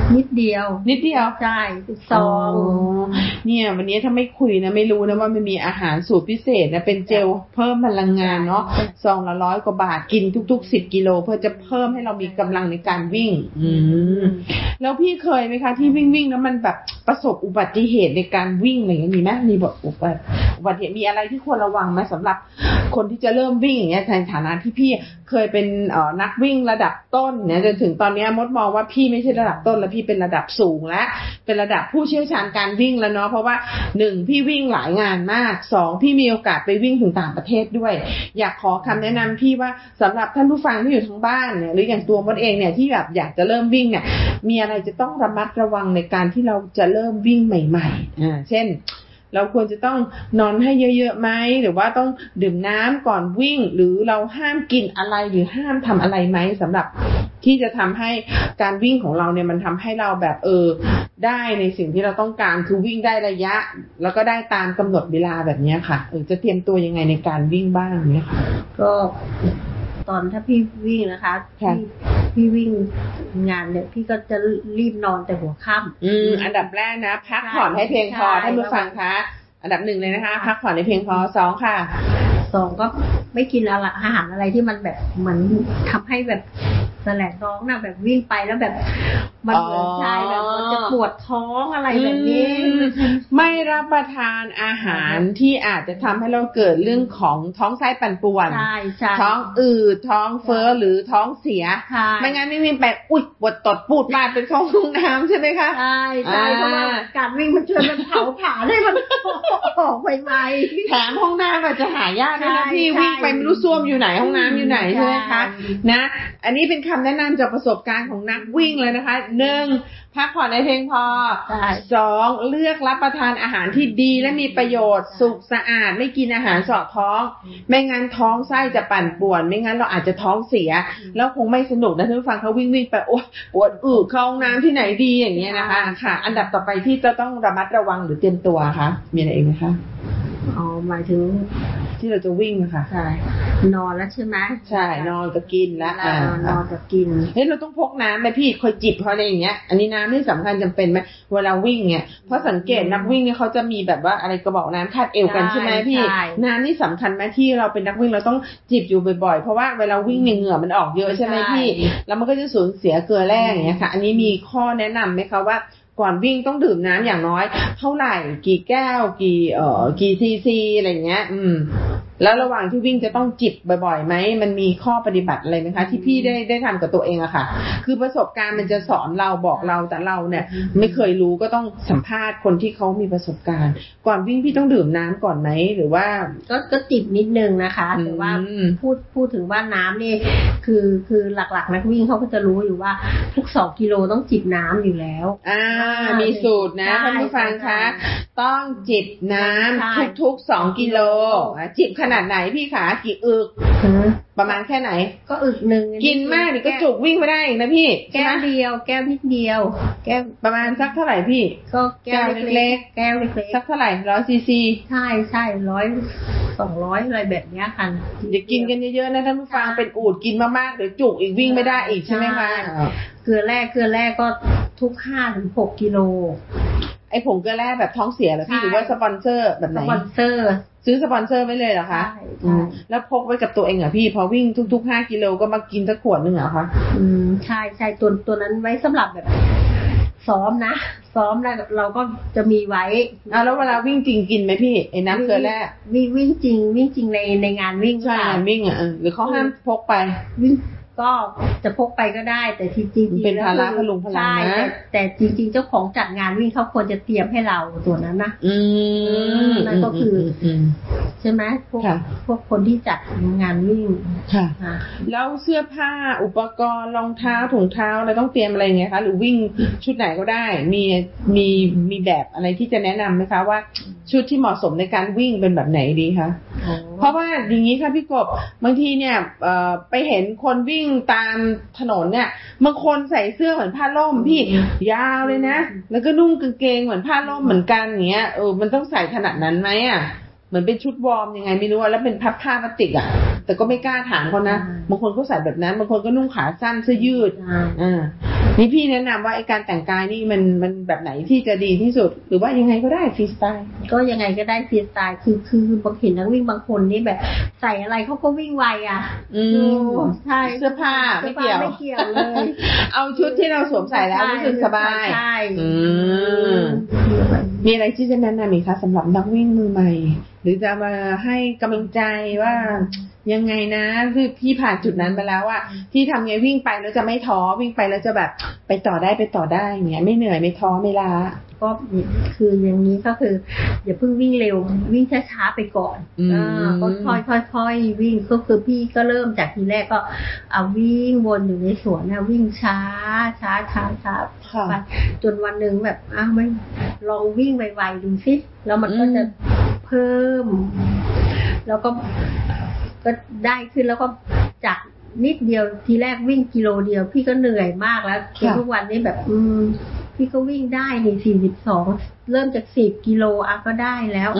นิดเดียวใช่ซองเนี่ยวันนี้ถ้าไม่คุยนะไม่รู้นะว่ามันมีอาหารสูตรพิเศษนะเป็นเจลเพิ่มพลังงานเนาะซองละ100 กว่าบาทกินทุกๆ10 กิโลเพื่อจะเพิ่มให้เรามีกำลังในการวิ่งแล้วพี่เคยไหมคะที่วิ่งแล้วมันแบบประสบอุบัติเหตุในการวิ่งอะไรอย่างนี้มีไหมมีแบบอุบัติเหตุมีอะไรที่ควรระวังไหมสำหรับคนที่จะเริ่มวิ่งอย่างเงี้ยในฐานะที่พี่เคยเป็นนักวิ่งระดับต้นเนี่ยจนถึงตอนนี้มดมองว่าพี่ไม่ใช่ระดับต้นแล้วพี่เป็นระดับสูงแล้วเป็นระดับผู้เชี่ยวชาญการวิ่งแล้วเนาะเพราะว่า1พี่วิ่งหลายงานมาก2พี่มีโอกาสไปวิ่งถึงต่างประเทศด้วยอยากขอคำแนะนำพี่ว่าสำหรับท่านผู้ฟังที่อยู่ทั้งบ้านเนี่ยหรืออย่างตัวมดเองเนี่ยที่แบบอยากจะเริ่มวิ่งเนี่ยมีอะไรจะต้องระมัดระวังในการที่เราจะเริ่มวิ่งใหม่ๆเช่นเราควรจะต้องนอนให้เยอะๆไหมหรือว่าต้องดื่มน้ำก่อนวิ่งหรือเราห้ามกินอะไรหรือห้ามทำอะไรไหมสำหรับที่จะทำให้การวิ่งของเราเนี่ยมันทำให้เราแบบได้ในสิ่งที่เราต้องการคือวิ่งได้ระยะแล้วก็ได้ตามกำหนดเวลาแบบนี้ค่ะจะเตรียมตัวยังไงในการวิ่งบ้างเนี่ยค่ะก็ตอนถ้าพี่วิ่งนะคะพี่วิ่งงานเนี่ยพี่ก็จะรีบนอนแต่หัวค่ำอันดับแรกนะพักผ่อนให้เพียงพอท่านผู้ฟังคะอันดับ1เลยนะคะพักผ่อนให้เพียงพอ2ค่ะ 2ก็ไม่กินอาหารอะไรที่มันแบบเหมือนทำให้แบบแสลงท้องนะแบบวิ่งไปแล้วแบบมันเหมือนใช่แบบมันจะปวดท้องอะไรแบบนี้ไม่รับประทานอาหารที่อาจจะทำให้เราเกิดเรื่องของท้องไส้ปั่นป่วนท้องอืดท้องเฟ้อหรือท้องเสียไม่งั้นไม่วิ่งไปอุ๊ยปวดตดปูดบาดเป็นเข้าห้องน้ำใช่ไหมคะใช่เพราะว่าการวิ่งมันช่วยมันเผาผลาญให้มันออกไปไหมแถมห้องน้ำอาจจะหายากด้วยนะพี่วิ่งไปไม่รู้ส้วมอยู่ไหนห้องน้ำอยู่ไหนใช่ไหมคะนะอันนี้เป็นคำแนะนำจากประสบการณ์ของนักวิ่งเลยนะคะ1พักผ่อนให้เพียงพอ2เลือกรับประทานอาหารที่ดีและมีประโยชน์สุกสะอาดไม่กินอาหารเสาะท้องไม่งั้นท้องไส้จะปั่นป่วนไม่งั้นเราอาจจะท้องเสียแล้วคงไม่สนุกนะท่านผู้ฟังเขาวิ่งไปโอ๊ยปวดเข้าห้องน้ำที่ไหนดีอย่างเงี้ยนะคะค่ะอันดับต่อไปที่จะต้องระมัดระวังหรือเตรียมตัวคะมีอะไรอีกไหมคะหมายถึงที่เราจะวิ่งค่ะใช่นอนแล้วใช่ไหมใช่นอนกับกินแล้วนอนกับกินเราต้องพกน้ำไปพี่คอยจิบเขาอะไรอย่างเงี้ยอันนี้น้ำนี่สำคัญจำเป็นไหมเวลาวิ่งเนี่ยเพราะสังเกตนักวิ่งเนี่ยเขาจะมีแบบว่าอะไรกระบอกน้ำคาดเอวกันใช่ไหมพี่น้ำนี่สำคัญไหมที่เราเป็นนักวิ่งเราต้องจิบอยู่บ่อยๆเพราะว่าเวลาวิ่งเหงื่อมันออกเยอะใช่ไหมพี่แล้วมันก็จะสูญเสียเกลือแร่อย่างเงี้ยค่ะอันนี้มีข้อแนะนำไหมคะว่าก่อนวิ่งต้องดื่มน้ำอย่างน้อยเท่าไหร่กี่แก้วกี่ซีซีอะไรเงี้ยแล้วระหว่างที่วิ่งจะต้องจิบบ่อยๆไหมมันมีข้อปฏิบัติอะไรไหมคะที่พี่ได้ทำกับตัวเองอะค่ะคือประสบการณ์มันจะสอนเราบอกเราแต่เราเนี่ยไม่เคยรู้ก็ต้องสัมภาษณ์คนที่เขามีประสบการณ์ก่อนวิ่งพี่ต้องดื่มน้ำก่อนไหมหรือว่าก็จิบนิดนึงนะคะแต่ว่าพูดถึงว่าน้ำนี่คือหลักๆนักวิ่งเขาก็จะรู้อยู่ว่าทุก2 กิโลต้องจิบน้ำอยู่แล้วมีสูตรนะท่านผู้ฟังคะต้องจิบน้ำทุกๆ2 กิโลจิบขนาดไหนพี่ขากี่อึกประมาณแค่ไหนก็อึกนึงกินมากนี่ก็จุกวิ่งไม่ได้อีกนะพี่แก้วเดียวแก้วนิดเดียวแก้วประมาณสักเท่าไหร่พี่ก็แก้วเล็กๆแก้วเล็กๆสักเท่าไหร่100 ซีซีใช่100 200อะไรแบบนี้ค่ะอย่ากินกันเยอะๆนะท่านผู้ฟังเป็นอูฐกินมากๆเดี๋ยวจุกอีกวิ่งไม่ได้อีกใช่ไหมคะเกลือแร่ก็ทุก5-6 กิโลไอ้ผงเกลือแร่แบบท้องเสียเหรอพี่หรือว่าสปอนเซอร์แบบไหนสปอนเซอร์ซื้อสปอนเซอร์ไว้เลยเหรอคะแล้วพกไว้กับตัวเองเหรอพี่พอวิ่งทุกๆ5 กิโลก็มากินสักขวดนึงเหรอคะใช่ตัวนั้นไว้สำหรับแบบซ้อมแล้วเราก็จะมีไว้แล้วเวลาวิ่งจริงกินไหมพี่ไอ้น้ำเกลือแร่วิ่งจริงในงานวิ่งใช่งานวิ่งหรือเขาห้ามพกไปวิ่งก็จะพกไปก็ได้แต่จริงๆเป็นภาระพลุงพลังนะแต่จริงๆเจ้าของจัดงานวิ่งเขาควรจะเตรียมให้เราตัวนั้นนะนั่นก็คือใช่ไหมพวกคนที่จัดงานวิ่งค่ะแล้วเสื้อผ้าอุปกรณ์รองเท้าถุงเท้าเราต้องเตรียมอะไรไงคะหรือวิ่งชุดไหนก็ได้มีแบบอะไรที่จะแนะนำไหมคะว่าชุดที่เหมาะสมในการวิ่งเป็นแบบไหนดีคะเพราะว่าอย่างนี้ค่ะพี่กบบางทีเนี่ยไปเห็นคนวิ่งตามถนนเนี่ยบางคนใส่เสื้อเหมือนผ้าล่มพี่ยาวเลยนะแล้วก็นุ่งกางเกงเหมือนผ้าล่มเหมือนกันอย่างเงี้ยมันต้องใส่ขนาดนั้นไหมเหมือนเป็นชุดวอร์มยังไงไม่รู้แล้วเป็นผ้าพลาสติกแต่ก็ไม่กล้าถามเขานะบางคนเขาใส่แบบนั้นบางคนก็นุ่งขาสั้นเสื้อยืดนี่พี่แนะนำว่าไอ้การแต่งกายนี่มันแบบไหนที่จะดีที่สุดหรือว่ายังไงก็ได้ฟรีสไตล์ก็ยังไงก็ได้ฟรีสไตล์คือบางเห็นนักวิ่งบางคนนี่แบบใส่อะไรเขาก็วิ่งไวอ่ะใช่เสื้อผ้าไม่เกี่ยวเลยเอาชุดที่เราสวมใส่แล้วรู้สึกสบายใช่มีอะไรที่จะแนะนำอีกคะสำหรับนักวิ่งมือใหม่หรือจะมาให้กำลังใจว่ายังไงนะคือพี่ผ่านจุดนั้นมาแล้วอะที่ทำไงวิ่งไปแล้วจะไม่ท้อวิ่งไปแล้วจะแบบไปต่อได้อย่างเงี้ยไม่เหนื่อยไม่ท้อไม่ล้าก็คืออย่างนี้ก็คืออย่าเพิ่งวิ่งเร็ววิ่งช้าๆไปก่อนก็ค่อยๆวิ่งก็คือพี่ก็เริ่มจากทีแรกก็เอาวิ่งวนอยู่ในสวนนะวิ่งช้าไปจนวันหนึ่งแบบไม่ลองวิ่งไวๆดูสิแล้วมันก็จะเพิ่มแล้วก็ได้ขึ้นแล้วก็จากนิดเดียวทีแรกวิ่งกิโลเดียวพี่ก็เหนื่อยมากแล้วทุกวันนี้แบบพี่ก็วิ่งได้นี่42เริ่มจาก10กิโลก็ได้แล้ว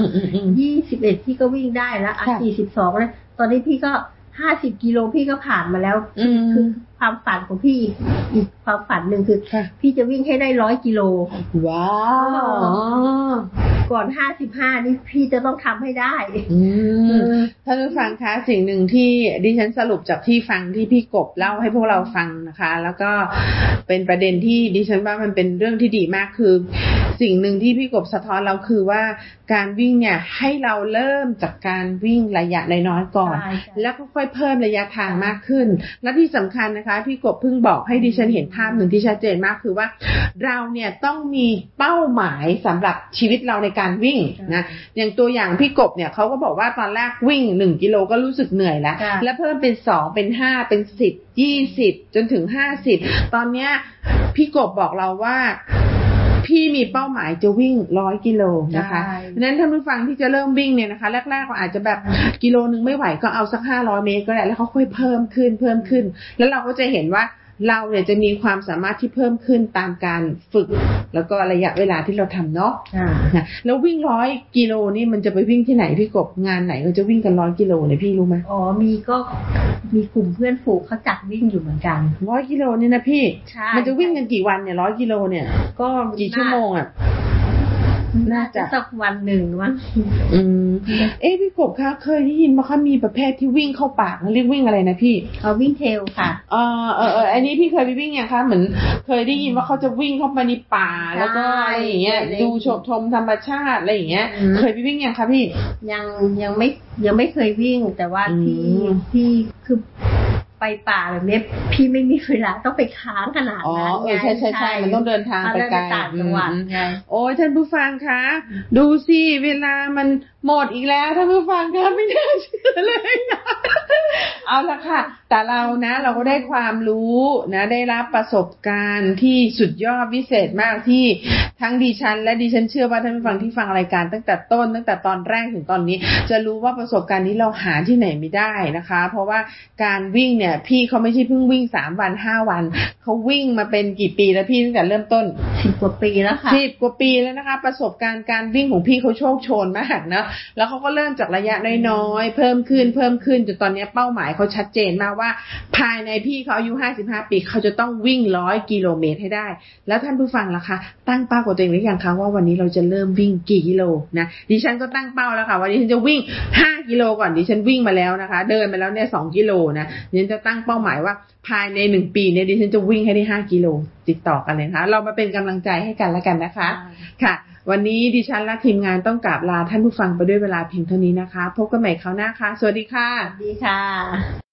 21พี่ก็วิ่งได้แล้ว42แล้วตอนนี้พี่ก็50กิโลพี่ก็ผ่านมาแล้วคือความฝันของพี่อีกความฝันหนึ่งคือพี่จะวิ่งให้ได้100กิโลว้าวก่อน55นี่พี่จะต้องทำให้ได้ท่านผู้ฟังคะสิ่งหนึ่งที่ดิฉันสรุปจากที่ฟังที่พี่กบเล่าให้พวกเราฟังนะคะแล้วก็เป็นประเด็นที่ดิฉันว่ามันเป็นเรื่องที่ดีมากคือสิ่งหนึ่งที่พี่กบสะท้อนเราคือว่าการวิ่งเนี่ยให้เราเริ่มจากการวิ่งระยะน้อยๆก่อนแล้วก็ค่อยเพิ่มระยะทางมากขึ้นและที่สำคัญนะคะพี่กบเพิ่งบอกให้ดิฉันเห็นภาพหนึ่งที่ชัดเจนมากคือว่าเราเนี่ยต้องมีเป้าหมายสำหรับชีวิตเราในการวิ่งนะอย่างตัวอย่างพี่กบเนี่ยเขาก็บอกว่าตอนแรกวิ่ง1กิโลก็รู้สึกเหนื่อยแล้วเพิ่มเป็น2เป็น5เป็น10 20จนถึง50ตอนเนี้ยพี่กบบอกเราว่าพี่มีเป้าหมายจะวิ่ง100กิโลนะคะเพราะฉะนั้นท่านผู้ฟังที่จะเริ่มวิ่งเนี่ยนะคะแรกๆก็อาจจะแบบกิโลนึงไม่ไหวก็เอาสัก500เมตรก็ได้แล้วเขาค่อยเพิ่มขึ้นแล้วเราก็จะเห็นว่าเราเนี่ยจะมีความสามารถที่เพิ่มขึ้นตามการฝึกแล้วก็ระยะเวลาที่เราทำเนาะนะแล้ววิ่ง100กิโลนี่มันจะไปวิ่งที่ไหนพี่กบงานไหนก็จะวิ่งกัน100กิโลเนี่ยพี่รู้ไหมมีกลุ่มเพื่อนฝูงเขาจัดวิ่งอยู่เหมือนกัน 100กิโลนี่นะพี่มันจะวิ่งกันกี่วันเนี่ย100กิโลเนี่ยก็กี่ชั่วโมงอ่ะน่าจะสักวันหนึ่งมั้งพี่กบคะเคยได้ยินว่าเขามีประเภทที่วิ่งเข้าป่าเรียกวิ่งอะไรนะพี่วิ่งเทลค่ะอันนี้พี่เคยไปวิ่งยังคะเหมือนเคยได้ยินว่าเขาจะวิ่งเข้าไปในป่าแล้วก็อะไรอย่างเงี้ยดูชมธรรมชาติอะไรอย่างเงี้ยเคยไปวิ่งยังคะพี่ยังไม่เคยวิ่งแต่ว่าพี่คือไปป่าแบบนี้พี่ไม่มีเวลาต้องไปค้างขนาดนั้นไงใช่มันต้องเดินทางไปไกลโอ้ยท่านผู้ฟังคะดูสิเวลามันหมดอีกแล้วท่านผู้ฟังคะไม่น่าเชื่อเลยเอาละค่ะแต่เรานะเราก็ได้ความรู้นะได้รับประสบการณ์ที่สุดยอดวิเศษมากที่ทั้งดิฉันและดิฉันเชื่อว่าท่านผู้ฟังที่ฟังรายการตั้งแต่ตอนแรกถึงตอนนี้จะรู้ว่าประสบการณ์นี้เราหาที่ไหนไม่ได้นะคะเพราะว่าการวิ่งเนี่ยพี่เขาไม่ใช่เพิ่งวิ่ง3วัน5วันเขาวิ่งมาเป็นกี่ปีแล้วพี่ตั้งแต่เริ่มต้น 10 กว่าปีแล้วค่ะ 10 กว่าปีแล้วนะคะประสบการณ์การวิ่งของพี่เขาโชคโชนมากนะแล้วเขาก็เริ่มจากระยะน้อยๆเพิ่มขึ้นจนตอนนี้เป้าหมายเขาชัดเจนมากว่าภายในพี่เขาอายุ55ปีเขาจะต้องวิ่ง100กิโลเมตรให้ได้แล้วท่านผู้ฟังล่ะคะตั้งเป้ากับตัวเองหรือยังคะว่าวันนี้เราจะเริ่มวิ่งกี่กิโลนะดิฉันก็ตั้งเป้าแล้วค่ะวันนี้ฉันจะวิ่ง5กิโลก่อนดิฉันวิ่งมาแล้วนะคะเดินมาแล้วเนี่ย2กิโลนะดิฉันจะตั้งเป้าหมายว่าภายใน1ปีเนี่ยดิฉันจะวิ่งให้ได้5กิโลติดต่อกันเลยนะคะเรามาเป็นกำลังใจให้กันแล้วกันนะคะค่ะวันนี้ดิฉันและทีมงานต้องกราบลาท่านผู้ฟังไปด้วยเวลาเพียงเท่านี้นะคะพบกันใหม่คราวหน้าค่ะสวัสดีค่ะสวัสดีค่ะ